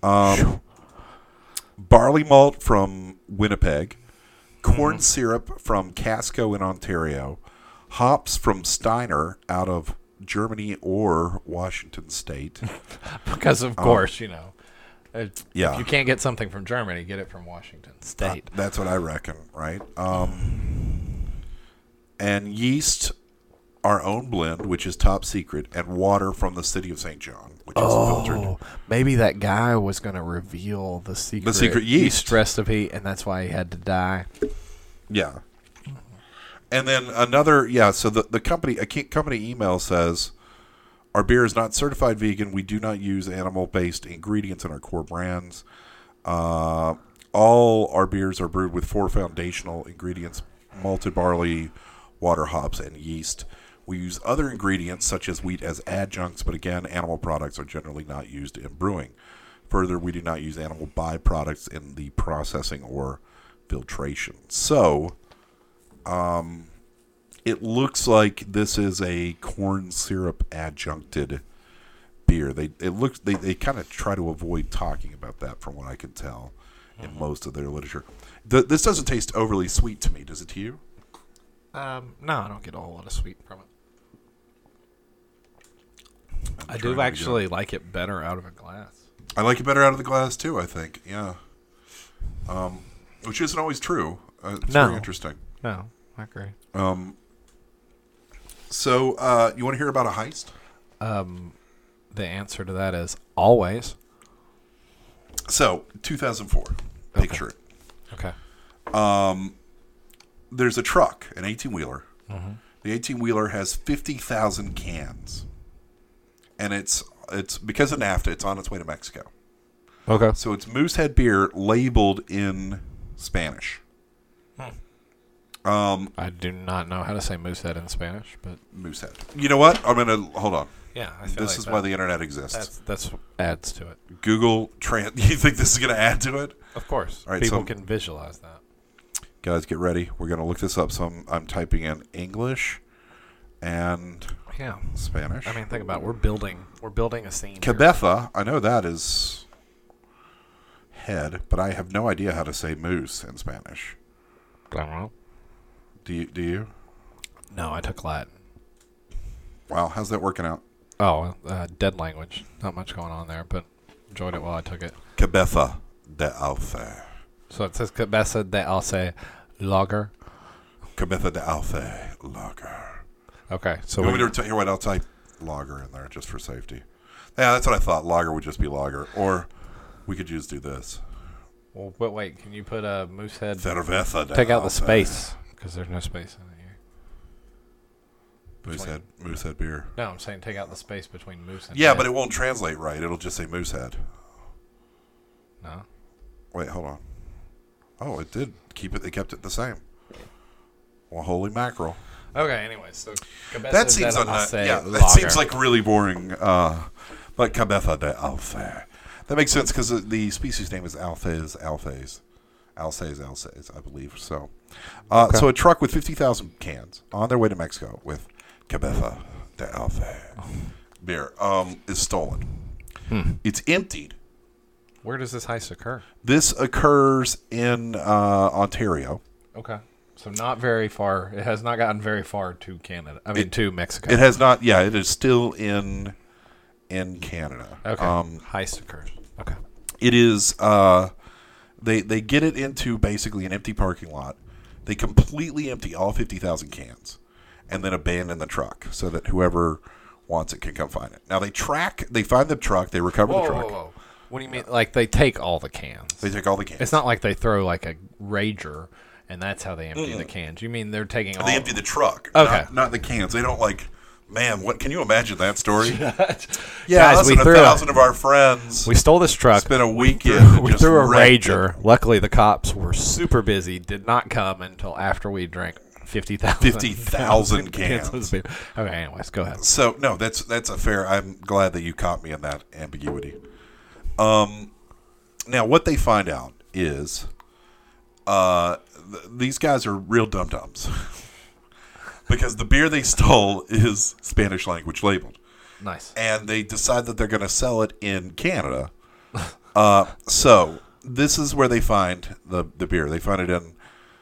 Barley malt from Winnipeg. Corn syrup from Casco in Ontario. Hops from Steiner out of Germany or Washington State. Because, of course, if yeah. you can't get something from Germany, get it from Washington State. That's what I reckon, right? And yeast, our own blend, which is top secret, and water from the city of St. John, which is filtered. Maybe that guy was going to reveal the secret yeast recipe, and that's why he had to die. Yeah. And then so the company email says, our beer is not certified vegan. We do not use animal-based ingredients in our core brands. All our beers are brewed with 4 foundational ingredients: malted barley, water, hops, and yeast. We use other ingredients such as wheat as adjuncts, but again, animal products are generally not used in brewing. Further, we do not use animal byproducts in the processing or filtration. So, it looks like this is a corn syrup adjuncted beer. They kind of try to avoid talking about that, from what I can tell, in most of their literature. This doesn't taste overly sweet to me. Does it to you? No, I don't get a whole lot of sweet from it. I do actually like it better out of a glass. I like it better out of the glass too, I think. Yeah. Which isn't always true. It's very interesting. No, I agree. So, you want to hear about a heist? The answer to that is always. So, 2004. Picture it. Okay. There's a truck, an 18-wheeler. Mm-hmm. The 18-wheeler has 50,000 cans. And it's because of NAFTA, it's on its way to Mexico. Okay. So it's Moosehead beer labeled in Spanish. I do not know how to say Moosehead in Spanish, but Moosehead. You know what? I'm gonna hold on. Yeah, I feel this is why the internet exists. That's what adds to it. Google You think this is gonna add to it? Of course. All right, people can visualize that. Guys, get ready. We're gonna look this up. So I'm typing in English and Spanish. I mean, think about it. We're building a scene. Cabeza. I know that is head, but I have no idea how to say moose in Spanish. I don't know. Do you? No, I took Latin. Wow, how's that working out? Oh, dead language. Not much going on there, but enjoyed it while I took it. Cabeza de Alce. So it says Cabeza de Alce Lager. Cabeza de Alce Lager. Okay, so here, what? I'll type lager in there just for safety. Yeah, that's what I thought. Lager would just be lager, or we could just do this. Well, but wait, can you put a Moosehead? Cerveza de Take out the Alce. space because there's no space in it here. Moosehead beer. No, I'm saying take out the space between moose and yeah, head. but it won't translate right. It'll just say Moosehead. No. Wait, hold on. Oh, it did keep it. They kept it the same. Well, holy mackerel. Okay. Anyway, so that seems that seems like really boring. But Cabeza de Alce. That makes sense because the species name is Alces, I believe. So, so a truck with 50,000 cans on their way to Mexico with Cabeza de Alce beer is stolen. It's emptied. Where does this heist occur? This occurs in Ontario. Okay. So not very far. It has not gotten very far to Canada. To Mexico. It has not. Yeah, it is still in Canada. Okay. Heist occurs. Okay. It is They get it into basically an empty parking lot. They completely empty all 50,000 cans and then abandon the truck so that whoever wants it can come find it. Now they find the truck, they recover the truck. Whoa. What do you mean? Like they take all the cans? They take all the cans. It's not like they throw like a Rager and that's how they empty the cans. You mean they're taking all... They empty the truck, okay. not the cans. They don't like... Man, what can you imagine that story? Yeah, Guys, us and 1,000 of our friends. We stole this truck. Spent a weekend. We threw a Rager. Luckily, the cops were super busy. Did not come until after we drank 50,000 cans. Okay, anyways, go ahead. So no, that's a fair. I'm glad that you caught me in that ambiguity. Now what they find out is, these guys are real dum-dums. Because the beer they stole is Spanish language labeled. Nice. And they decide that they're going to sell it in Canada. So this is where they find the beer. They find it in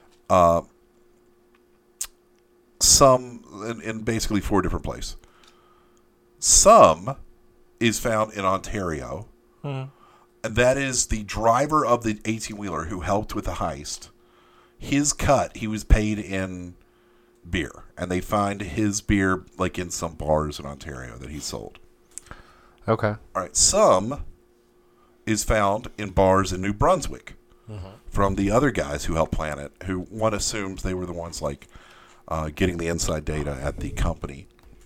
in basically 4 different places. Some is found in Ontario. And that is the driver of the 18-wheeler who helped with the heist. His cut, he was paid in beer, and they find his beer like in some bars in Ontario that he sold. Okay. All right. Some is found in bars in New Brunswick from the other guys who helped plan it, who one assumes they were the ones like getting the inside data at the company.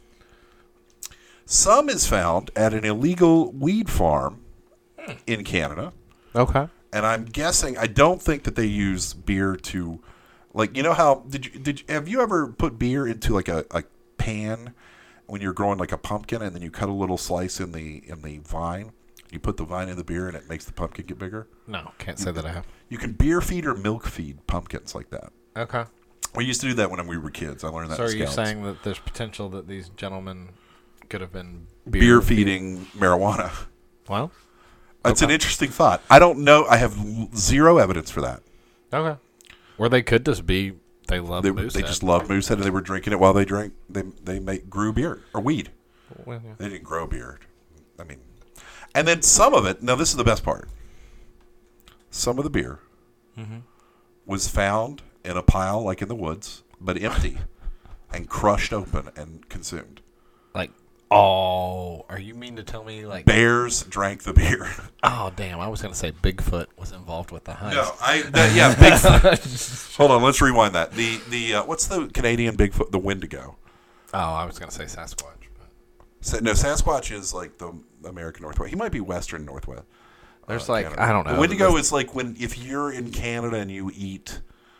Some is found at an illegal weed farm in Canada. Okay. And I'm guessing, I don't think that they use beer to... Like, you know how have you ever put beer into like a pan when you're growing like a pumpkin, and then you cut a little slice in the vine? You put the vine in the beer and it makes the pumpkin get bigger? No, can't say that I have. You can beer feed or milk feed pumpkins like that. Okay. We used to do that when we were kids. I learned that. So in are you Scouts. saying that there's potential that these gentlemen could have been beer feeding marijuana? Well, that's an interesting thought. I don't know. I have zero evidence for that. Okay. Or they could just be, they Moosehead. They just loved Moosehead, and they were drinking it while they drank. They grew beer or weed. Well, yeah. They didn't grow beer. I mean, and then some of it. Now this is the best part. Some of the beer was found in a pile, like in the woods, but empty, and crushed open and consumed. Like, oh, are you mean to tell me like bears drank the beer? Oh, damn! I was gonna say Bigfoot was involved with the heist. No, Bigfoot. Hold on, let's rewind that. The what's the Canadian Bigfoot? The Wendigo. Oh, I was gonna say Sasquatch. No, Sasquatch is like the American Northwest. He might be Western Northwest. There's like Canada. I don't know. The Wendigo is like if you're in Canada and you eat.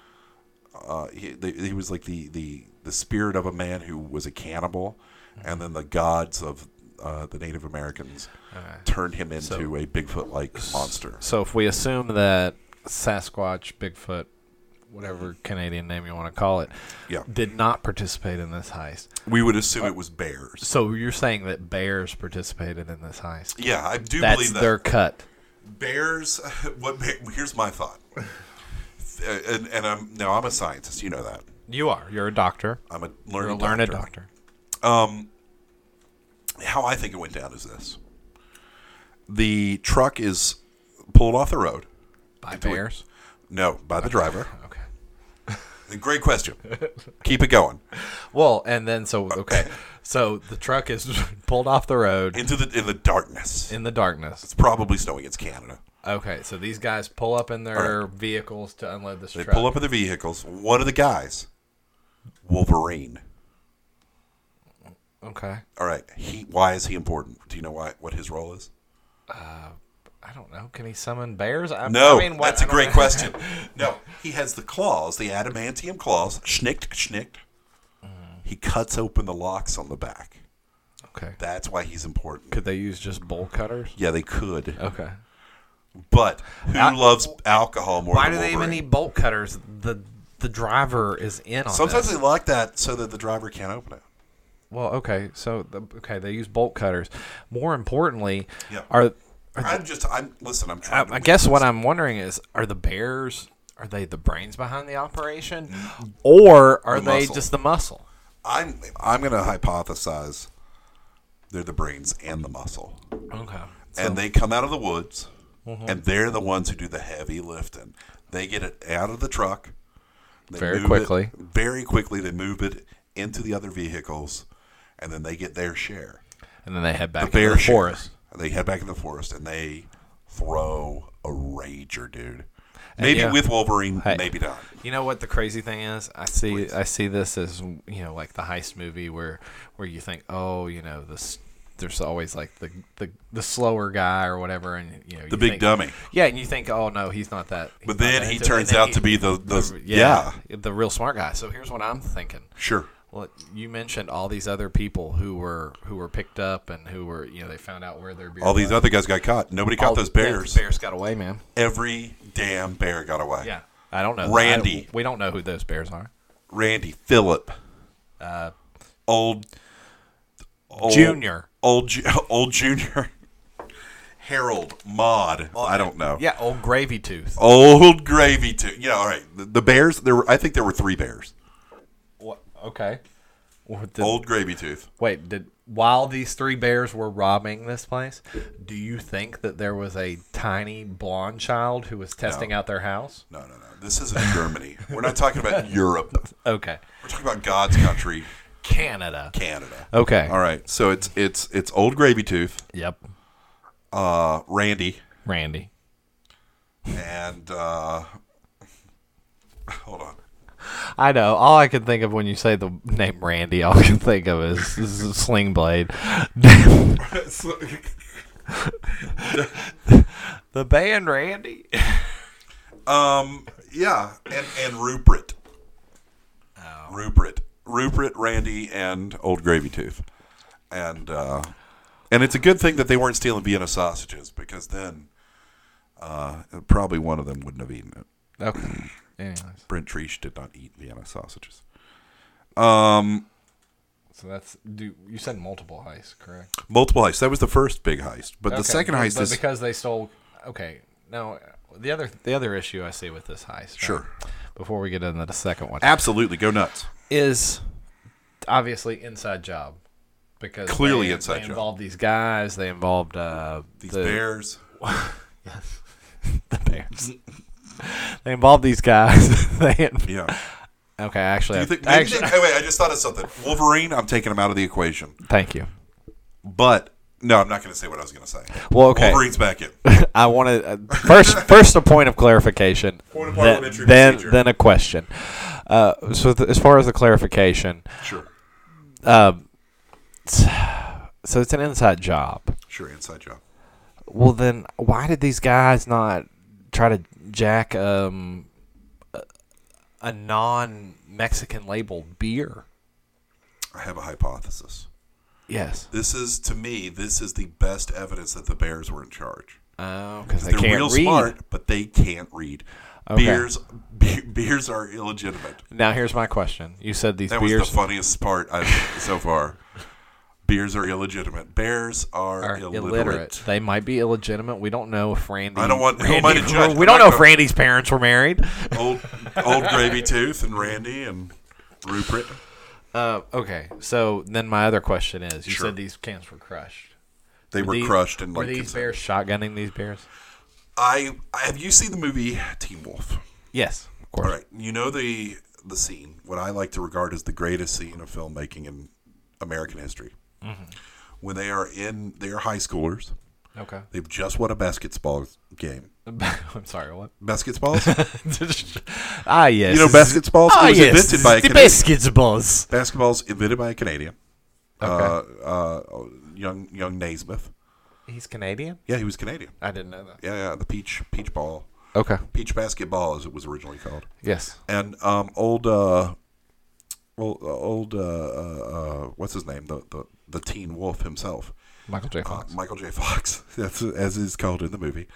He was like the spirit of a man who was a cannibal, and then the gods of the Native Americans turned him into a Bigfoot-like monster. So if we assume that Sasquatch, Bigfoot, whatever Canadian name you want to call it, did not participate in this heist, we would assume it was bears. So you're saying that bears participated in this heist? Yeah, I do That's believe that. their cut. Bears. Here's my thought. And I'm a scientist. You know that. You are. You're a doctor. I'm a learned doctor. How I think it went down is this: the truck is pulled off the road by bears. No, by the driver. Okay. Great question. Keep it going. Well, and then so the truck is pulled off the road in the darkness. In the darkness. It's probably snowing. It's Canada. Okay, so these guys pull up in their vehicles to unload this truck. They pull up in their vehicles. One of the guys, Wolverine. Okay. All right. Why is he important? Do you know what his role is? I don't know. Can he summon bears? That's a great question. No, he has the claws, the adamantium claws. Schnicked. He cuts open the locks on the back. Okay. That's why he's important. Could they use just bolt cutters? Yeah, they could. Okay. But who loves alcohol more than Why do they even need bolt cutters? The driver is in on Sometimes they lock that so that the driver can't open it. Well, okay. So they use bolt cutters. More importantly, I guess what I'm wondering is, are the bears, are they the brains behind the operation, or are they just the muscle? I'm going to hypothesize they're the brains and the muscle. Okay. And they come out of the woods and they're the ones who do the heavy lifting. They get it out of the truck. Very quickly. Very quickly, they move it into the other vehicles, and then they get their share. And then they head back into the forest. They head back in the forest, and they throw a rager, dude. Maybe with Wolverine, maybe not. You know what the crazy thing is? I see this as, like the heist movie where you think, oh, there's always like the slower guy or whatever, and the big dummy. Yeah, and you think, oh no, he's not that. But then he turns out to be the real smart guy. So here's what I'm thinking. Sure. Well, you mentioned all these other people who were picked up and who were they found out where their bear. All these other guys got caught. Nobody caught those bears. The bears got away, man. Every damn bear got away. Yeah, I don't know. Randy. We don't know who those bears are. Randy, Philip, old Junior, old Junior, Harold, Maud. I don't know. Yeah, old Gravy Tooth. Old Gravy Tooth. Yeah, all right. The bears. I think there were 3 bears. What? Okay. Old Gravy Tooth. Wait, while these 3 bears were robbing this place, do you think that there was a tiny blonde child who was testing out their house? No. This isn't Germany. We're not talking about Europe. Okay. We're talking about God's country. Canada. Okay. All right. So it's Old Gravy Tooth. Yep. Randy. And hold on. I know. All I can think of when you say the name Randy, all I can think of is Sling Blade. The band Randy. Yeah, and Rupert. Oh. Rupert, Randy, and Old Gravy Tooth. And it's a good thing that they weren't stealing Vienna sausages, because then probably one of them wouldn't have eaten it. Okay. Anyways. Brent Treesh did not eat Vienna sausages. So you said multiple heists, correct? Multiple heists. That was the first big heist, but the second heist is because they stole. Okay, now the other issue I see with this heist. Sure. Right, before we get into the second one, absolutely go nuts. Is obviously inside job, because clearly they involved these guys. They involved these bears. Yes, the bears. They involved these guys. Yeah. Okay, actually, wait, I just thought of something. Wolverine, I'm taking him out of the equation. Thank you. But no, I'm not going to say what I was going to say. Well, okay. Wolverine's back in. I want to first a point of clarification, then a question. So as far as the clarification, sure. So it's an inside job. Sure, inside job. Well, then why did these guys not try to jack a non-Mexican labeled beer? I have a hypothesis. Yes. This is the best evidence that the Bears were in charge. Oh, because they're can't real read. Smart, but they can't read. Okay. Beers are illegitimate. Now here's my question. You said these that beers. Was the funniest part so far. Beers are illegitimate. Bears are illiterate. They might be illegitimate. We don't know if Randy. I don't want. Who am I to judge? We don't know if Randy's parents were married. Old Gravy Tooth and Randy and Rupert. Okay, so then my other question is: you sure. said these cans were crushed. They were crushed and were these bears shotgunning these bears? Have you seen the movie Teen Wolf? Yes, of course. All right, you know the scene, what I like to regard as the greatest scene of filmmaking in American history. Mm-hmm. When they are high schoolers. Okay. They've just won a basketball game. I'm sorry, what? Basketballs? Yes. You know basketballs? It was invented by a Canadian. Basketballs. Basketballs invented by a Canadian. Okay. Young Naismith. He's Canadian? Yeah, he was Canadian. I didn't know that. Yeah, the peach ball. Okay. Peach basketball, as it was originally called. Yes. And what's his name? The Teen Wolf himself. Michael J. Fox. Michael J. Fox. That's as is called in the movie.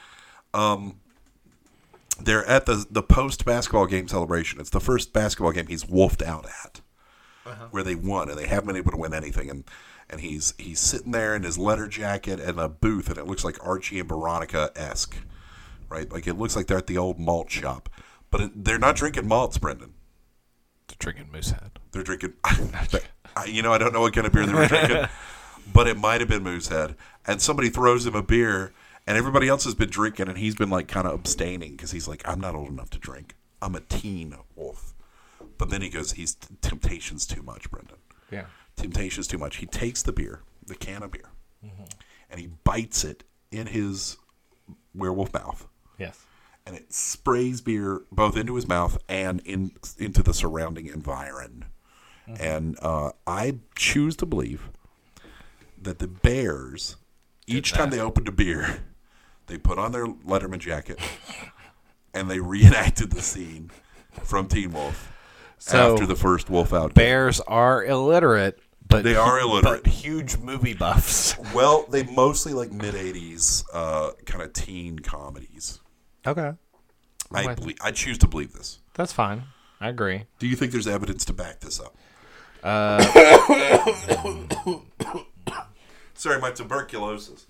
They're at the post basketball game celebration. It's the first basketball game he's wolfed out at, where they won, and they haven't been able to win anything. And he's sitting there in his leather jacket and a booth, and it looks like Archie and Veronica-esque, right? Like it looks like they're at the old malt shop, but they're not drinking malts, Brendan. They're drinking Moosehead. They're drinking. I don't know what kind of beer they were drinking, but it might have been Moosehead. And somebody throws him a beer, And everybody else has been drinking, and he's been like kind of abstaining because he's like, I'm not old enough to drink. I'm a teen wolf. But then he goes, temptation's too much, Brendan. Yeah. Temptation's too much. He takes the can of beer, and he bites it in his werewolf mouth. Yes. And it sprays beer both into his mouth and into the surrounding environment. And I choose to believe that the bears, each time they opened a beer, they put on their Letterman jacket and they reenacted the scene from Teen Wolf after the first Wolf Out. Bears are illiterate, but they are illiterate. But huge movie buffs. Well, they mostly like mid-'80s kind of teen comedies. Okay. I choose to believe this. That's fine. I agree. Do you think there's evidence to back this up? Sorry, my tuberculosis.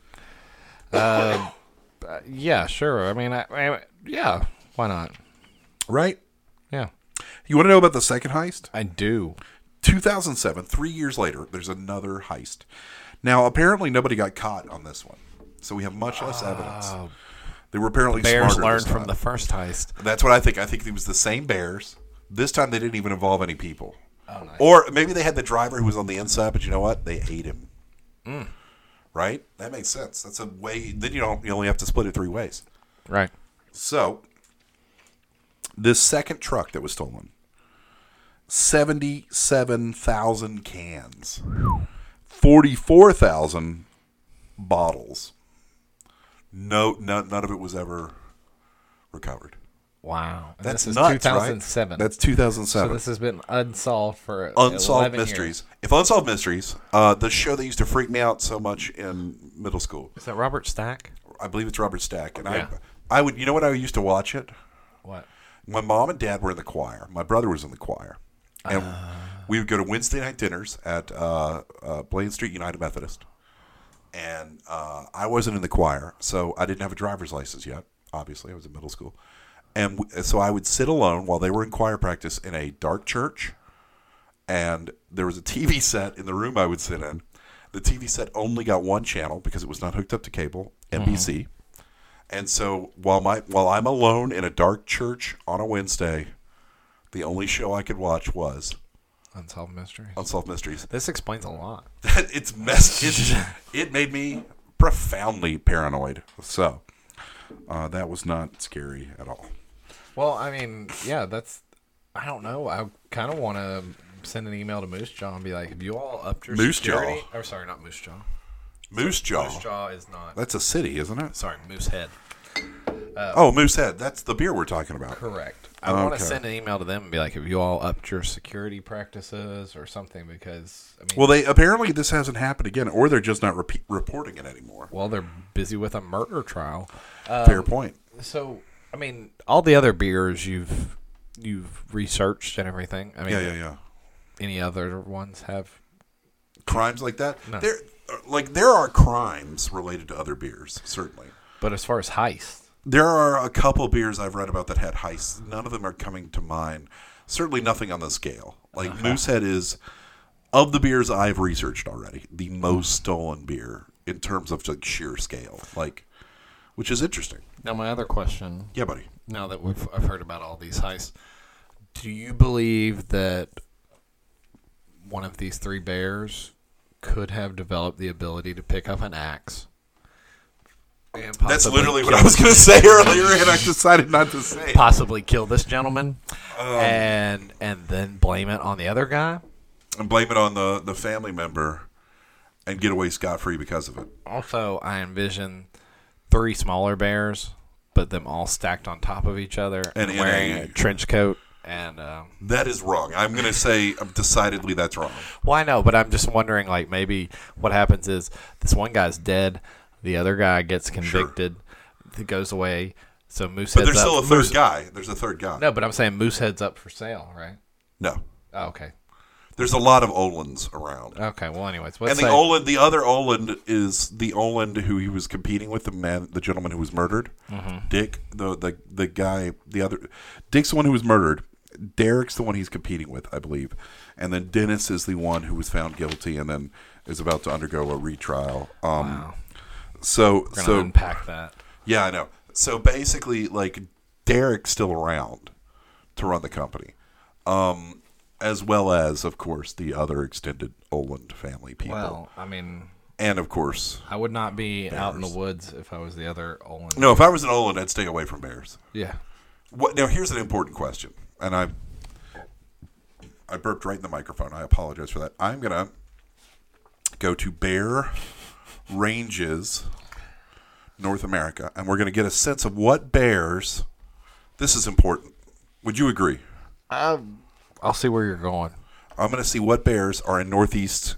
Yeah, sure. I mean, yeah, why not? Right? Yeah. You want to know about the second heist? I do. 2007, 3 years later, there's another heist. Now, apparently nobody got caught on this one, so we have much less evidence. They were apparently Bears smarter learned this time. from the first heist. That's what I think. I think it was the same bears. This time they didn't even involve any people. Oh, nice. Or maybe they had the driver who was on the inside, but you know what? They ate him. Right? That makes sense. That's a way. Then you only have to split it 3 ways. Right. So, this second truck that was stolen, 77,000 cans, 44,000 bottles. None of it was ever recovered. Wow. And That's this is nuts, 2007. Right? That's 2007. So this has been unsolved for Unsolved 11 Mysteries. years. If Unsolved Mysteries, the show that used to freak me out so much in middle school. Is that Robert Stack? I believe it's Robert Stack. And Yeah. I would, you know what I used to watch it? What? My mom and dad were in the choir. My brother was in the choir. And we would go to Wednesday night dinners at Blaine Street United Methodist. And I wasn't in the choir, so I didn't have a driver's license yet. Obviously, I was in middle school. And so I would sit alone while they were in choir practice in a dark church. And there was a TV set in the room I would sit in. The TV set only got one channel because it was not hooked up to cable, NBC. And so while I'm alone in a dark church on a Wednesday, the only show I could watch was Unsolved Mysteries. Unsolved Mysteries. This explains a lot. It's messed. It made me profoundly paranoid. So that was not scary at all. Well, I mean, yeah, I don't know. I kind of want to send an email to Moose Jaw and be like, have you all upped your Moose security? Jaw? Oh, sorry, not Moose Jaw. Moose Jaw. Moose Jaw is not. That's a city, isn't it? Sorry, Moose Head. Moosehead. That's the beer we're talking about. Correct. I want to send an email to them and be like, have you all upped your security practices or something? Because, I mean... Well, apparently this hasn't happened again, or they're just not reporting it anymore. Well, they're busy with a murder trial. Fair point. So, I mean, all the other beers you've researched and everything. I mean, Yeah. Any other ones have crimes like that? No. There are crimes related to other beers, certainly. But as far as heists, there are a couple beers I've read about that had heists. None of them are coming to mind. Certainly nothing on the scale. Like Moosehead is, of the beers I've researched already, the most stolen beer in terms of like sheer scale. Which is interesting. Now, my other question. Yeah, buddy. Now that I've heard about all these heists, do you believe that one of these 3 bears could have developed the ability to pick up an axe? That's literally what I was going to say earlier, and I decided not to say it. Possibly kill this gentleman and then blame it on the other guy? And blame it on the family member and get away scot-free because of it. Also, I envision 3 smaller bears, but them all stacked on top of each other and wearing a trench coat. And that is wrong. I'm going to say decidedly that's wrong. Well, I know, but I'm just wondering, like, maybe what happens is this one guy's dead, the other guy gets convicted, it goes away, so Moosehead's up. But there's still a third guy. There's a third guy. No, but I'm saying Moosehead's up for sale, right? No. Oh, okay. There's a lot of Olands around. Okay, well, anyways. And the other Oland is the Oland who he was competing with, the gentleman who was murdered. Mm-hmm. Dick, the guy, Dick's the one who was murdered. Derek's the one he's competing with, I believe. And then Dennis is the one who was found guilty and then is about to undergo a retrial. Wow. So We're gonna unpack that. Yeah, I know. So basically, like, Derek's still around to run the company, as well as, of course, the other extended Oland family people. Well, I mean, and of course, I would not be out in the woods if I was the other Oland. No, if I was an Oland, I'd stay away from bears. Yeah. Now, here's an important question, and I burped right in the microphone. I apologize for that. I'm gonna go to Bear Ranges, North America, and we're going to get a sense of what bears. This is important. Would you agree? I'll see where you're going. I'm going to see what bears are in Northeast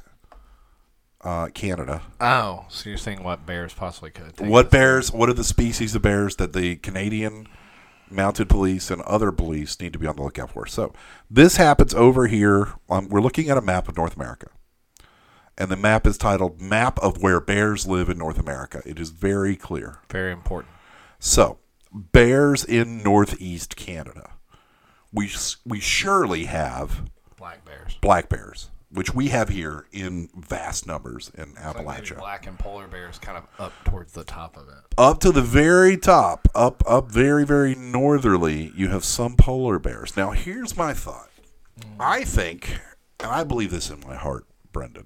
Canada. Oh, so you're saying what bears possibly could take What bears? What are the species of bears that the Canadian Mounted Police and other police need to be on the lookout for? So this happens over here. We're looking at a map of North America. And the map is titled Map of Where Bears Live in North America. It is very clear. Very important. So, bears in Northeast Canada. We surely have black bears, which we have here in vast numbers in Appalachia. Like maybe black and polar bears kind of up towards the top of it. Up to the very top, up very, very northerly, you have some polar bears. Now, here's my thought. I think, and I believe this in my heart, Brendan,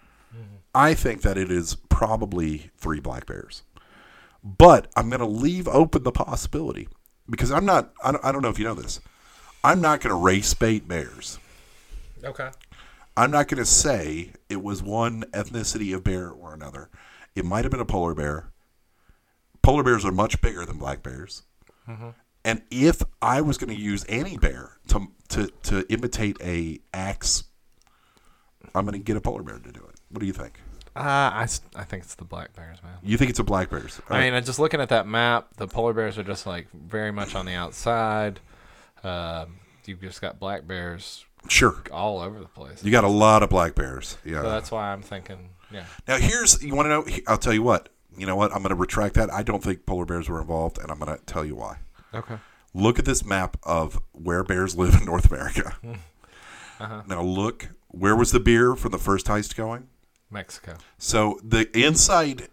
I think that it is probably 3 black bears. But I'm going to leave open the possibility because I don't know if you know this. I'm not going to race bait bears. Okay. I'm not going to say it was one ethnicity of bear or another. It might have been a polar bear. Polar bears are much bigger than black bears. Mm-hmm. And if I was going to use any bear to imitate a axe, I'm going to get a polar bear to do it. What do you think? I think it's the black bears, man. You think it's a black bears? I mean, just looking at that map, the polar bears are just like very much on the outside. You've just got black bears, sure, all over the place. You got a lot of black bears. Yeah, so that's why I'm thinking. Yeah. Now you want to know? I'll tell you what. You know what? I'm going to retract that. I don't think polar bears were involved, and I'm going to tell you why. Okay. Look at this map of where bears live in North America. Now look, where was the beer from the first heist going? Mexico. So the inside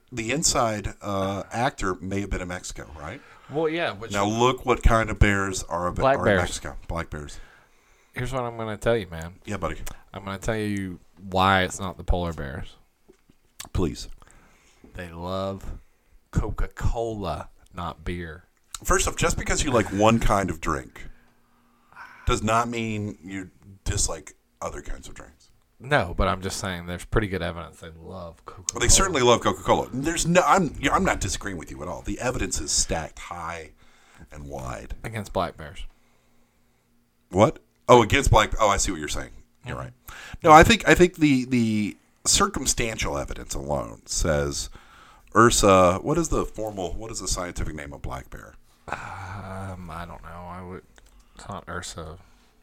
actor may have been in Mexico, right? Well, yeah. Now look what kind of bears are in Mexico. Black bears. Here's what I'm going to tell you, man. Yeah, buddy. I'm going to tell you why it's not the polar bears. Please. They love Coca-Cola, not beer. First off, just because you like one kind of drink does not mean you dislike other kinds of drinks. No, but I'm just saying there's pretty good evidence they love Coca-Cola. Well, they certainly love Coca-Cola. I'm not disagreeing with you at all. The evidence is stacked high and wide. Against black bears. What? Oh, against black. Oh, I see what you're saying. You're right. No, I think the circumstantial evidence alone says Ursa. What is the scientific name of black bear? I don't know. It's not Ursa.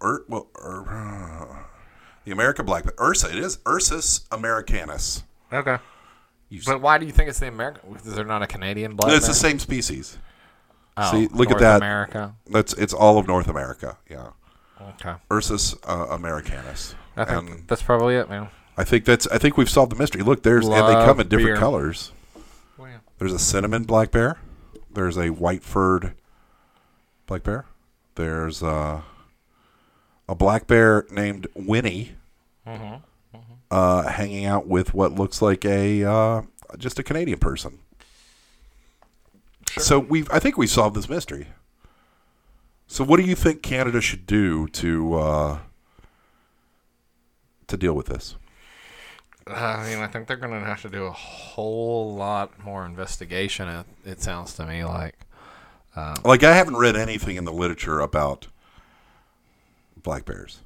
The American black bear. Ursa. It is Ursus americanus. Okay. But why do you think it's the American? Is there not a Canadian black bear? It's the same species. Oh, see, look North at that. America. It's all of North America. Yeah. Okay. Ursus americanus. I think that's probably it, man. I think we've solved the mystery. Look, and they come in different colors. Oh, yeah. There's a cinnamon black bear. There's a white furred black bear. There's a black bear named Winnie, hanging out with what looks like just a Canadian person. Sure. So I think we solved this mystery. So what do you think Canada should do to deal with this? I think they're going to have to do a whole lot more investigation. It sounds to me like. I haven't read anything in the literature about black bears.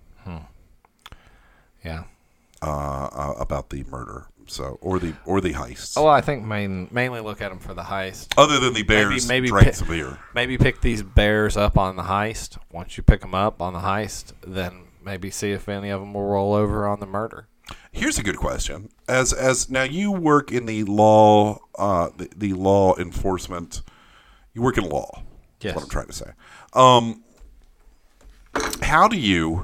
Yeah. About the murder, or the heists. Oh, I think mainly look at them for the heist. Other than the bears drank some beer. Maybe pick these bears up on the heist. Once you pick them up on the heist, then maybe see if any of them will roll over on the murder. Here's a good question. As now you work in the law, the law enforcement. You work in law. Yes. That's what I'm trying to say. How do you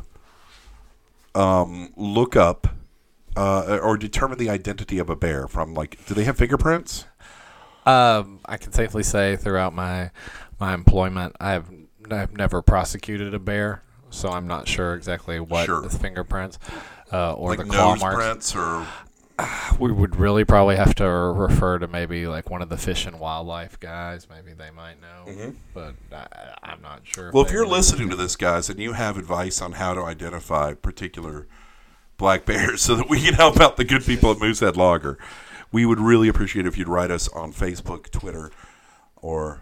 look up or determine the identity of a bear from, do they have fingerprints? I can safely say throughout my employment, I've never prosecuted a bear, so I'm not sure exactly what the fingerprints or like the claw nose marks. prints or. We would really probably have to refer to maybe like one of the Fish and Wildlife guys. Maybe they might know, but I'm not sure. Well, if you're listening to this, guys, and you have advice on how to identify particular black bears so that we can help out the good people at Moosehead Lager, we would really appreciate it if you'd write us on Facebook, Twitter, or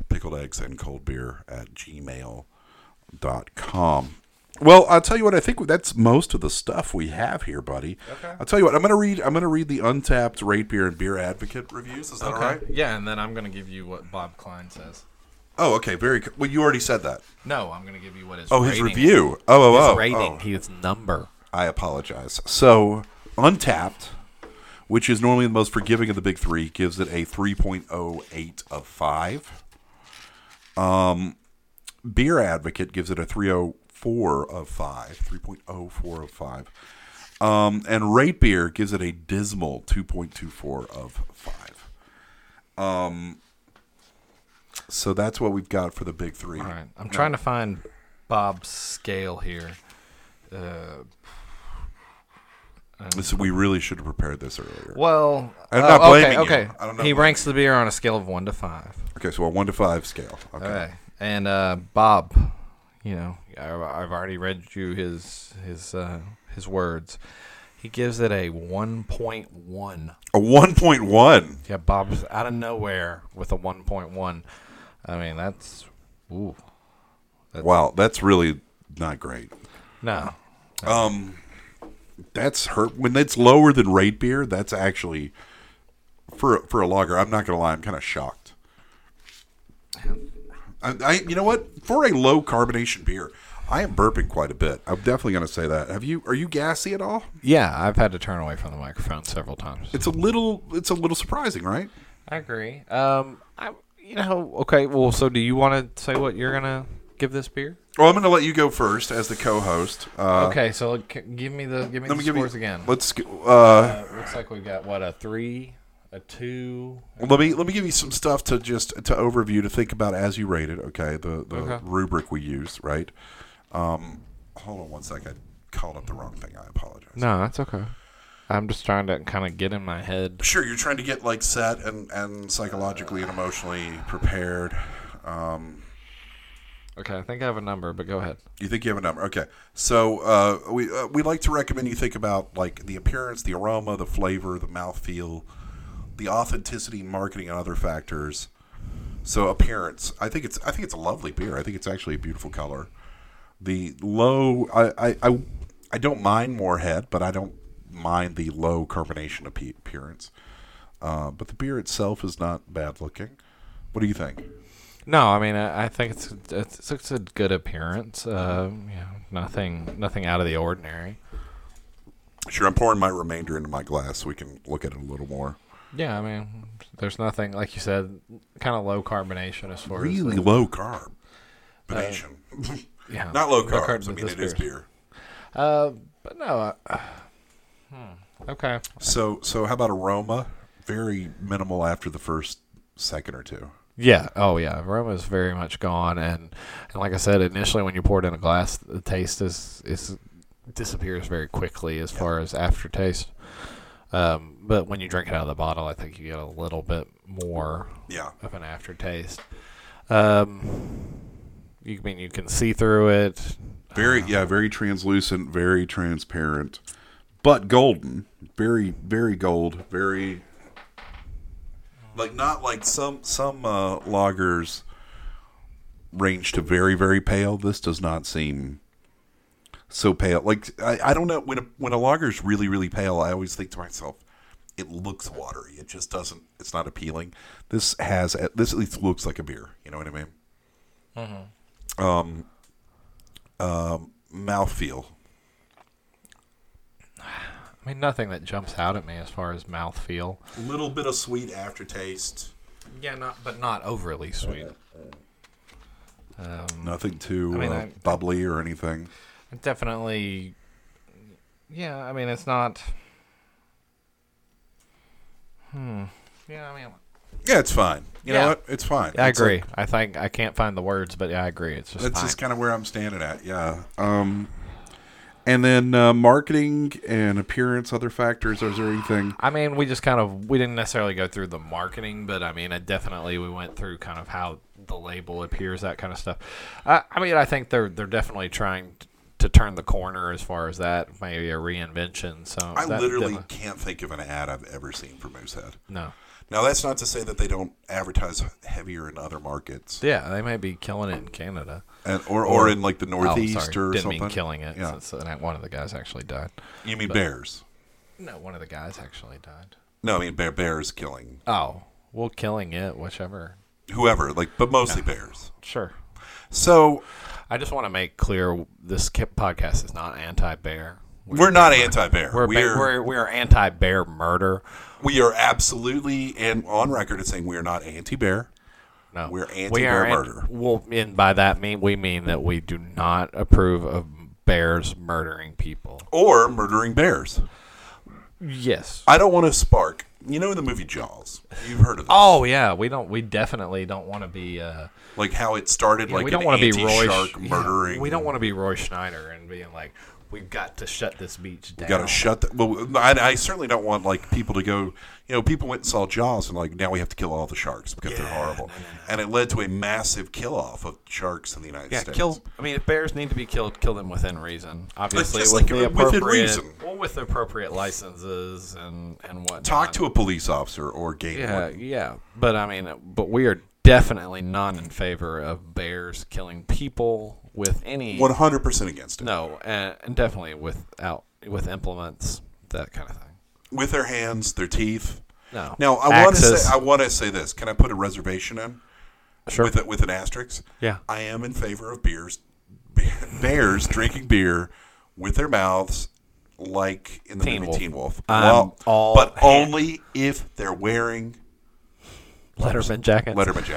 pickledeggsandcoldbeer@gmail.com. Well, I'll tell you what. I think that's most of the stuff we have here, buddy. Okay. I'll tell you what. I'm gonna read the Untapped Rate Beer and Beer Advocate reviews. Is that all right? Yeah, and then I'm gonna give you what Bob Klein says. Oh, okay. Well, you already said that. No, I'm gonna give you what his. His review. His rating. His number. I apologize. So, Untapped, which is normally the most forgiving of the big three, gives it a 3.08 of 5. Beer Advocate gives it a 3.04 of 5. 3.04 of 5. And Rate Beer gives it a dismal 2.24 of 5. So that's what we've got for the big three. All right. I'm trying to find Bob's scale here. We really should have prepared this earlier. Well, I'm not blaming you. Okay. I don't know. He ranks the beer on a scale of 1 to 5. Okay, so a 1 to 5 scale. Okay. All right. And Bob, I've already read you his words. He gives it a 1.1. A 1.1. Yeah, Bob's out of nowhere with a 1.1. I mean, that's wow, that's really not great. No. That's hurt when it's lower than Rate Beer. That's actually for a lager. I'm not gonna lie, I'm kind of shocked. You know what? For a low carbonation beer, I am burping quite a bit. I'm definitely gonna say that. Are you gassy at all? Yeah, I've had to turn away from the microphone several times. It's a little surprising, right? I agree. Okay. Well, so do you want to say what you're gonna give this beer? Well, I'm going to let you go first as the co-host. Okay, so give me the scores again. Let's. Looks like we've got what, a 3, a 2. Let me give you some stuff to overview to think about as you rate it. Okay, the rubric we used, right? Hold on one second. I called up the wrong thing. I apologize. No, that's okay. I'm just trying to kind of get in my head. Sure, you're trying to get like set and psychologically and emotionally prepared. Okay, I think I have a number, but go ahead. You think you have a number? Okay. So we like to recommend you think about like the appearance, the aroma, the flavor, the mouthfeel, the authenticity, marketing, and other factors. So appearance, I think it's a lovely beer. I think it's actually a beautiful color. The low, I don't mind Moorhead, but I don't mind the low carbonation appearance. But the beer itself is not bad looking. What do you think? No, I mean I think it's a good appearance. Nothing out of the ordinary. Sure, I'm pouring my remainder into my glass so we can look at it a little more. Yeah, I mean, there's nothing, like you said, kind of low carbonation as far as really low carbonation. Yeah, not low carbs. I mean, it is beer. But no. Okay. So how about aroma? Very minimal after the first second or two. Yeah. Oh, yeah. Aroma is very much gone, and like I said, initially when you pour it in a glass, the taste is disappears very quickly as far as aftertaste. But when you drink it out of the bottle, I think you get a little bit more of an aftertaste. You can see through it. Very translucent, very transparent, but golden. Very, very gold. Very. Like not like some lagers range to very, very pale. This does not seem so pale. Like I don't know, when a lager is really, really pale, I always think to myself, it looks watery. It just doesn't. It's not appealing. This at least looks like a beer. You know what I mean? Mouthfeel. I mean, nothing that jumps out at me as far as mouthfeel. A little bit of sweet aftertaste. Yeah, not overly sweet. Nothing too bubbly or anything. Definitely. Yeah, I mean, it's not. Yeah, I mean, Yeah, it's fine. You know what? It's fine. Yeah, I It's agree. like- I think I can't find the words, but yeah, I agree. It's just That's fine. just kind of where I'm standing at. Yeah. And then marketing and appearance, other factors. Is there anything? I mean, we didn't necessarily go through the marketing, but I mean, definitely we went through kind of how the label appears, that kind of stuff. I mean, I think they're definitely trying to turn the corner as far as that, maybe a reinvention. So I literally can't think of an ad I've ever seen for Moosehead. No. Now, that's not to say that they don't advertise heavier in other markets. Yeah, they may be killing it in Canada. Or in like the Northeast or Didn't something. mean killing it. Yeah. Since one of the guys actually died. You mean bears? No, one of the guys actually died. No, I mean bears killing. Oh, well, killing it, whichever. Whoever, but mostly bears. Sure. So I just want to make clear this podcast is not anti-bear. we're not anti-bear. We're anti-bear murder. We are absolutely and on record as saying we are not anti-bear. No, we're anti-bear murder. Well, and by that we mean that we do not approve of bears murdering people or murdering bears. Yes, I don't want to spark. You know, in the movie Jaws, you've heard of this. Oh yeah, we definitely don't want to be like how it started. Yeah, like we don't want to be Roy shark murdering. We don't want to be Roy Schneider and being like, we've got to shut this beach down. We've got to shut that. Well, I certainly don't want people to go. You know, people went and saw Jaws and now we have to kill all the sharks because they're horrible, and it led to a massive kill off of sharks in the United States. If bears need to be killed, kill them within reason. Obviously, within reason. Well, with the appropriate licenses and whatnot. Talk to a police officer or game warden. Yeah. But we are definitely not in favor of bears killing people with any 100% against it. No, and definitely with implements, that kind of thing. With their hands, their teeth. No. Now I want to say this. Can I put a reservation in? Sure. With an asterisk. Yeah. I am in favor of bears drinking beer with their mouths, like in the movie Teen Wolf. But only if they're wearing Letterman jackets.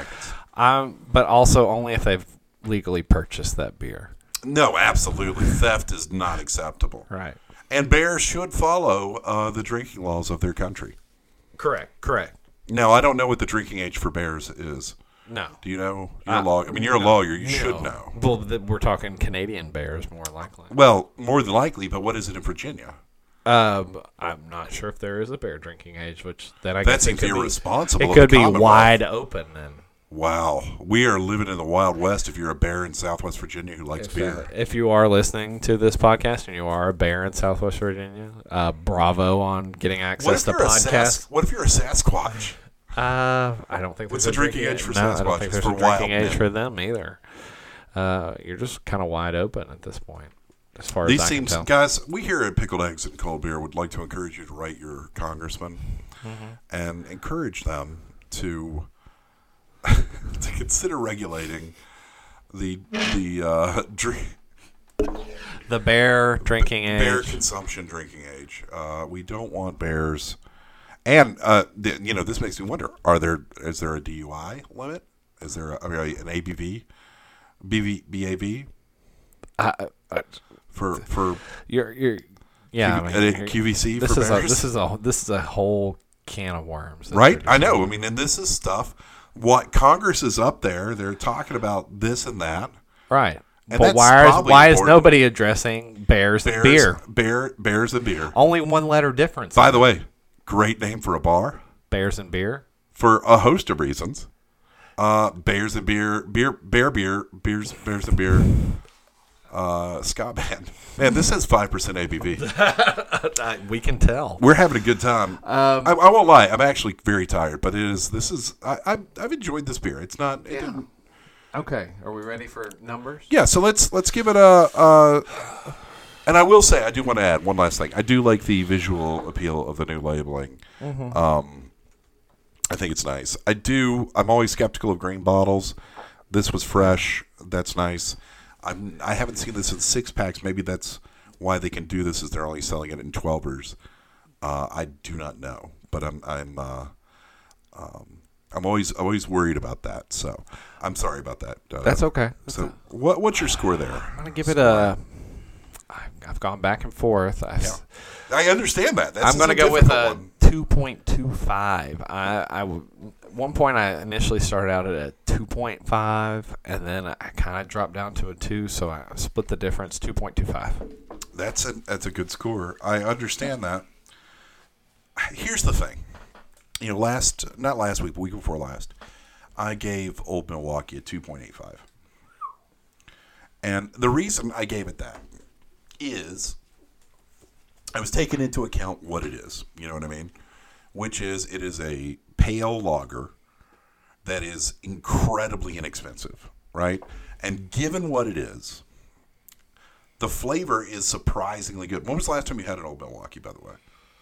But also only if they've legally purchased that beer. No, absolutely. Theft is not acceptable. Right. And bears should follow the drinking laws of their country. Correct. Now, I don't know what the drinking age for bears is. No. Do you know? You're a lawyer. You should know. Well, we're talking Canadian bears, more likely. Well, more than likely, but what is it in Virginia? I'm not sure if there is a bear drinking age, which then I that guess seems irresponsible. It could be wide open then. Wow, we are living in the Wild West. If you're a bear in Southwest Virginia who likes beer, if you are listening to this podcast and you are a bear in Southwest Virginia, bravo on getting access to podcasts. What if you're a Sasquatch? I don't think. What's the drinking age for Sasquatches? I don't think there's for a drinking age for them either. You're just kind of wide open at this point. As far as I can tell. Guys, we here at Pickled Eggs and Cold Beer would like to encourage you to write your congressman and encourage them to consider regulating the bear drinking age, bear consumption drinking age. We don't want bears, and this makes me wonder: is there a DUI limit? Is there an ABV, BAV? For you're yeah, QVC for bears. This is a whole can of worms, right? I know. I mean, and this is stuff. What Congress is up there, they're talking about this and that, right? And but why is nobody addressing bears and beer? Bears and beer. Only one letter difference. By the way, great name for a bar. Bears and beer. For a host of reasons. Bears and beer, bears and beer. Ska band. Man, this has 5% ABV. We can tell. We're having a good time. I won't lie. I'm actually very tired, but I've enjoyed this beer. It's not. It didn't. Okay. Are we ready for numbers? Yeah. So let's give it a. And I will say, I do want to add one last thing. I do like the visual appeal of the new labeling. I think it's nice. I'm always skeptical of green bottles. This was fresh. That's nice. I haven't seen this in 6-packs. Maybe that's why they can do this, is they're only selling it in 12ers. I do not know, but I'm always worried about that. So I'm sorry about that. That's okay. What's your score there? I'm gonna give it a. I've gone back and forth. I understand that. I'm going to go with a 2.25. one point I initially started out at a 2.5, and then I kind of dropped down to a 2, so I split the difference, 2.25. That's a good score. I understand that. Here's the thing. Not last week, but week before last, I gave Old Milwaukee a 2.85. And the reason I gave it that is I was taking into account what it is. You know what I mean? Which is, it is a pale lager that is incredibly inexpensive, right? And given what it is, the flavor is surprisingly good. When was the last time you had an Old Milwaukee, by the way?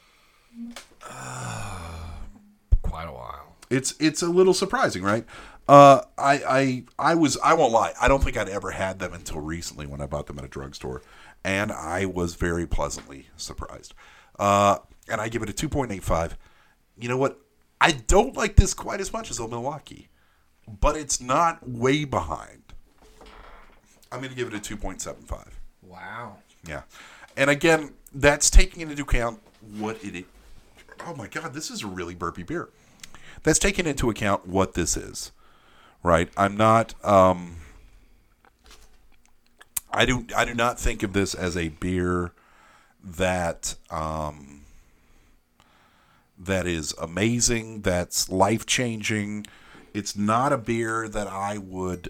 Quite a while. It's a little surprising, right? I won't lie. I don't think I'd ever had them until recently when I bought them at a drugstore, and I was very pleasantly surprised. And I give it a 2.85. You know what? I don't like this quite as much as Old Milwaukee, but it's not way behind. I'm going to give it a 2.75. Wow. Yeah. And again, that's taking into account what it is. Oh my God, this is a really burpy beer. That's taking into account what this is, right? I'm not. I do not think of this as a beer that that is amazing. That's life changing. It's not a beer that I would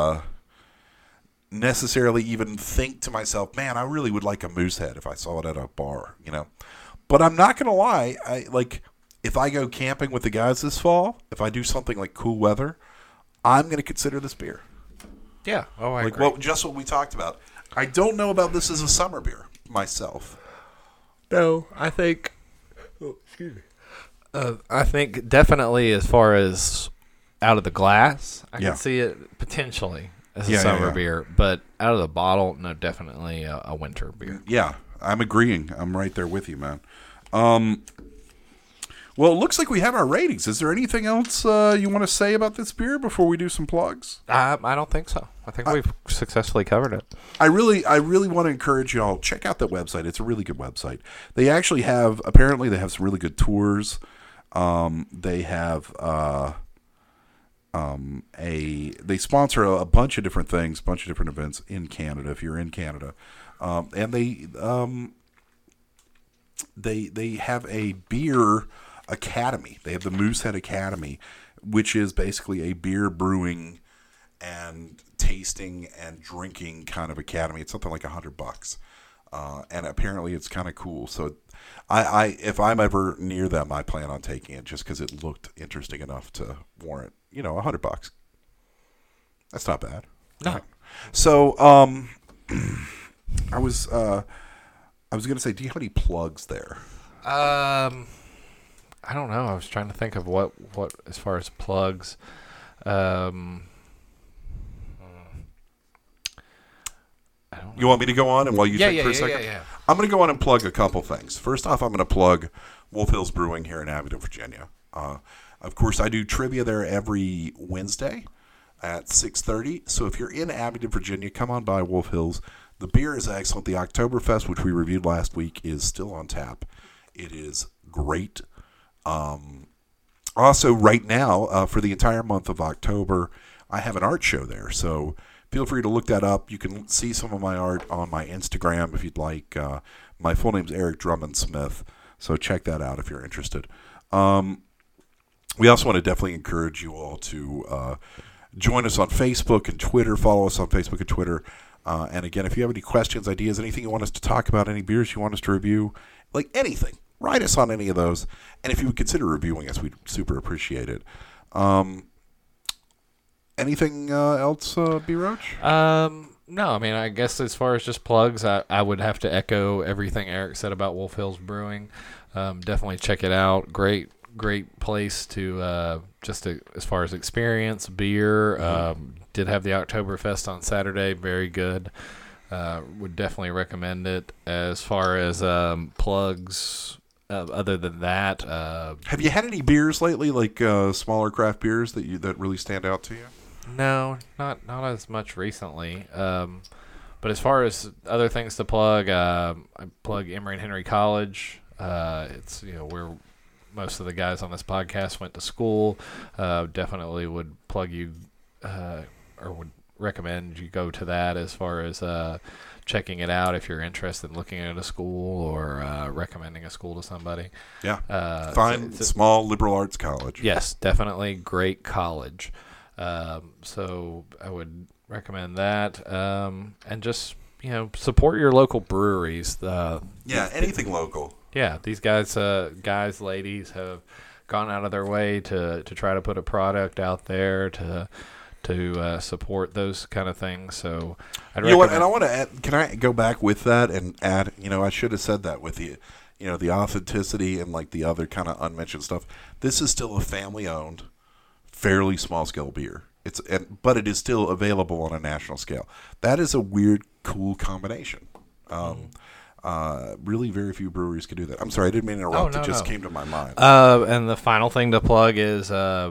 necessarily even think to myself, man, I really would like a Moosehead if I saw it at a bar, you know. But I'm not gonna lie, if I go camping with the guys this fall, if I do something like cool weather, I'm gonna consider this beer. Yeah. Oh, I agree. Just what we talked about. I don't know about this as a summer beer myself. No, I think. Oh, excuse me. I think definitely as far as out of the glass, I can see it potentially as a summer beer, but out of the bottle, no, definitely a winter beer. Yeah, I'm agreeing. I'm right there with you, man. Well, it looks like we have our ratings. Is there anything else you want to say about this beer before we do some plugs? I don't think so. I think we've successfully covered it. I really want to encourage y'all, check out that website. It's a really good website. They actually have, apparently they have some really good tours. They have they sponsor a bunch of different things, a bunch of different events in Canada if you're in Canada. And they have a beer academy. They have the Moosehead Academy, which is basically a beer brewing and tasting and drinking kind of academy. It's something like $100. And apparently it's kind of cool. So I if I'm ever near them, I plan on taking it just because it looked interesting enough to warrant, $100. That's not bad. No. Right. So, I was going to say, do you have any plugs there? I don't know. I was trying to think of what as far as plugs. I don't know. You want me to go on and while you think for a second? Yeah. I'm going to go on and plug a couple things. First off, I'm going to plug Wolf Hills Brewing here in Abingdon, Virginia. Of course, I do trivia there every Wednesday at 6:30. So if you're in Abingdon, Virginia, come on by Wolf Hills. The beer is excellent. The Oktoberfest, which we reviewed last week, is still on tap. It is great. Also, right now, for the entire month of October, I have an art show there. So feel free to look that up. You can see some of my art on my Instagram if you'd like. My full name's Eric Drummond Smith. So check that out if you're interested. We also want to definitely encourage you all to join us on Facebook and Twitter. Follow us on Facebook and Twitter. And again, if you have any questions, ideas, anything you want us to talk about, any beers you want us to review, like anything, write us on any of those. And if you would consider reviewing us, we'd super appreciate it. Anything else, B. Roach? No, I mean, I guess as far as just plugs, I would have to echo everything Eric said about Wolf Hills Brewing. Definitely check it out. Great place to as far as experience, beer. Did have the Oktoberfest on Saturday. Very good. Would definitely recommend it. As far as plugs, other than that, have you had any beers lately, like smaller craft beers that really stand out to you? No, not as much recently. But as far as other things to plug, I plug Emory and Henry College. It's we're most of the guys on this podcast went to school. Definitely would plug you or would recommend you go to that as far as checking it out if you're interested in looking at a school or recommending a school to somebody. Yeah. Fine, small liberal arts college. Yes, definitely great college. So I would recommend that. And just, support your local breweries. Anything local. Yeah, these guys, ladies have gone out of their way to try to put a product out there to support those kind of things. So I'd recommend. And I want to add, can I go back with that and add, I should have said that with the, the authenticity and like the other kind of unmentioned stuff. This is still a family-owned, fairly small-scale beer. But it is still available on a national scale. That is a weird, cool combination. Really very few breweries can do that. I'm sorry, I didn't mean to interrupt. It just came to my mind. And the final thing to plug is,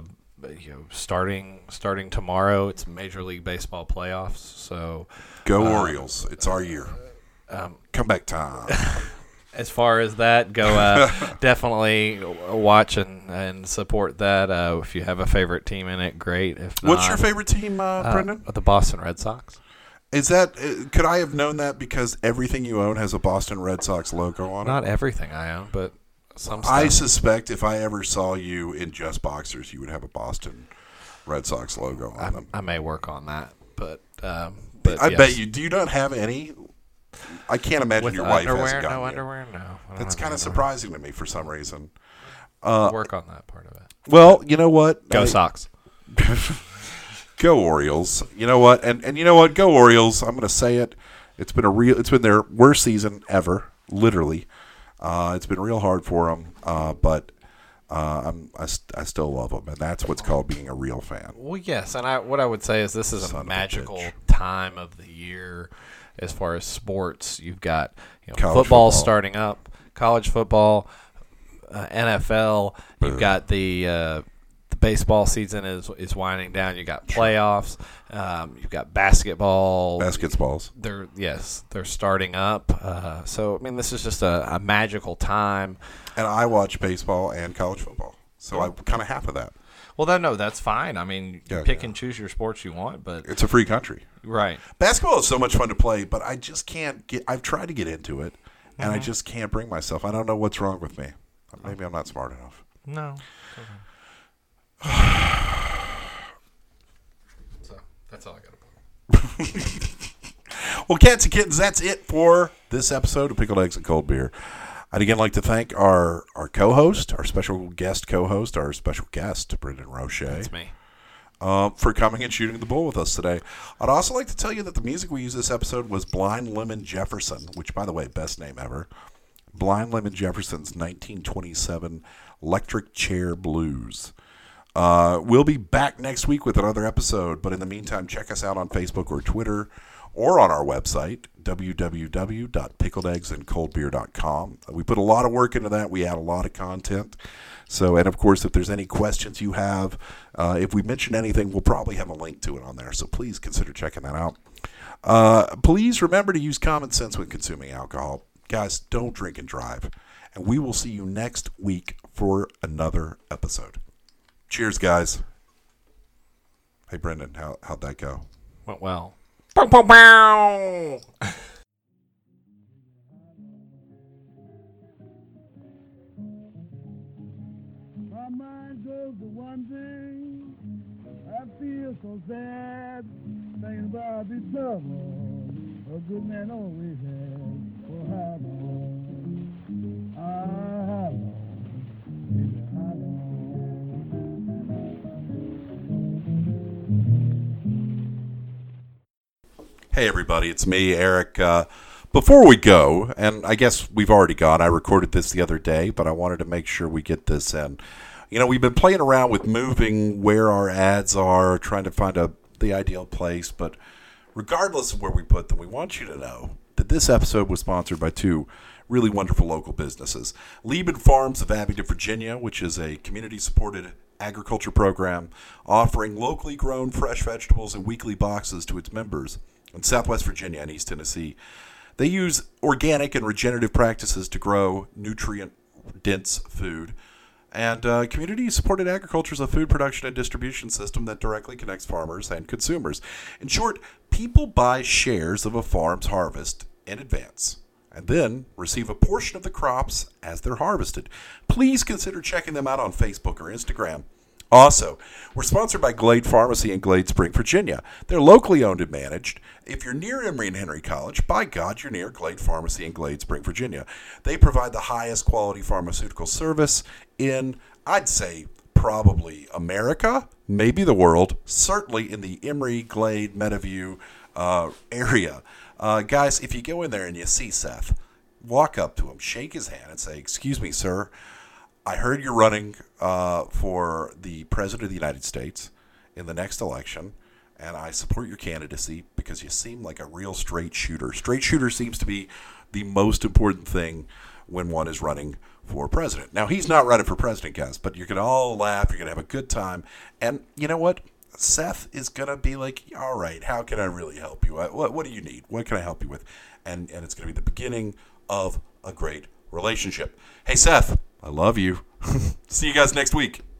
starting tomorrow, it's Major League Baseball playoffs. So go Orioles! It's our year. Comeback time. As far as that go, definitely watch and support that. If you have a favorite team in it, great. If not, what's your favorite team, Brendan? The Boston Red Sox. Is that? Could I have known that because everything you own has a Boston Red Sox logo on it? Not everything I own, but some stuff. I suspect if I ever saw you in just boxers, you would have a Boston Red Sox logo on them. I may work on that, but I bet you. Do you not have any? I can't imagine with your wife underwear, hasn't gotten no you. Underwear. No, that's kind of surprising to me for some reason. Work on that part of it. Well, you know what? Go Sox. Go Orioles. You know what? And you know what? Go Orioles. I'm going to say it. It's been their worst season ever, literally. It's been real hard for them, but I still love them, and that's what's called being a real fan. Well, yes, and what I would say is this is a magical time of the year as far as sports. You've got football starting up, college football, NFL. You've got the baseball season is winding down. You got playoffs. You've got basketball. Basketballs. They're starting up. So I mean, this is just a magical time. And I watch baseball and college football, so I'm kind of half of that. Well, no, that's fine. I mean, pick and choose your sports you want, but it's a free country, right? Basketball is so much fun to play, but I just can't get. I've tried to get into it, and I just can't bring myself. I don't know what's wrong with me. Maybe I'm not smart enough. No. So that's all I got to plug. Well, cats and kittens, that's it for this episode of Pickled Eggs and Cold Beer. I'd again like to thank our co-host, our special guest co-host, our special guest, Brendan Roche. That's me. For coming and shooting the bull with us today. I'd also like to tell you that the music we used this episode was Blind Lemon Jefferson, which, by the way, best name ever. Blind Lemon Jefferson's 1927 Electric Chair Blues. We'll be back next week with another episode, but in the meantime, check us out on Facebook or Twitter or on our website, www.pickledeggsandcoldbeer.com. We put a lot of work into that. We add a lot of content. So, and of course, if there's any questions you have, if we mention anything, we'll probably have a link to it on there. So please consider checking that out. Please remember to use common sense when consuming alcohol. Guys, don't drink and drive. And we will see you next week for another episode. Cheers, guys. Hey, Brendan, how'd that go? Went well. Bow, bow, bow. My mind goes to one thing. I feel so sad. Thinking about the trouble a good man always has. For how long? How long? Baby, how long? Hey, everybody, it's me, Eric. Before we go, and I guess we've already gone, I recorded this the other day, but I wanted to make sure we get this in. We've been playing around with moving where our ads are, trying to find the ideal place, but regardless of where we put them, we want you to know that this episode was sponsored by two really wonderful local businesses. Lieben Farms of Abingdon, Virginia, which is a community-supported agriculture program offering locally grown fresh vegetables in weekly boxes to its members in Southwest Virginia and East Tennessee. They use organic and regenerative practices to grow nutrient-dense food. And community-supported agriculture is a food production and distribution system that directly connects farmers and consumers. In short, people buy shares of a farm's harvest in advance and then receive a portion of the crops as they're harvested. Please consider checking them out on Facebook or Instagram. Also, we're sponsored by Glade Pharmacy in Glade Spring, Virginia. They're locally owned and managed. If you're near Emory and Henry College, by God, you're near Glade Pharmacy in Glade Spring, Virginia. They provide the highest quality pharmaceutical service in, I'd say, probably America, maybe the world, certainly in the Emory, Glade, Meadowview area. Guys, if you go in there and you see Seth, walk up to him, shake his hand, and say, "Excuse me, sir, I heard you're running for the President of the United States in the next election, and I support your candidacy because you seem like a real straight shooter." Straight shooter seems to be the most important thing when one is running for president. Now, he's not running for president, guys, but you can all laugh. You're going to have a good time. And you know what? Seth is going to be like, "All right, how can I really help you? What do you need? What can I help you with?" And it's going to be the beginning of a great relationship. Hey, Seth, I love you. See you guys next week.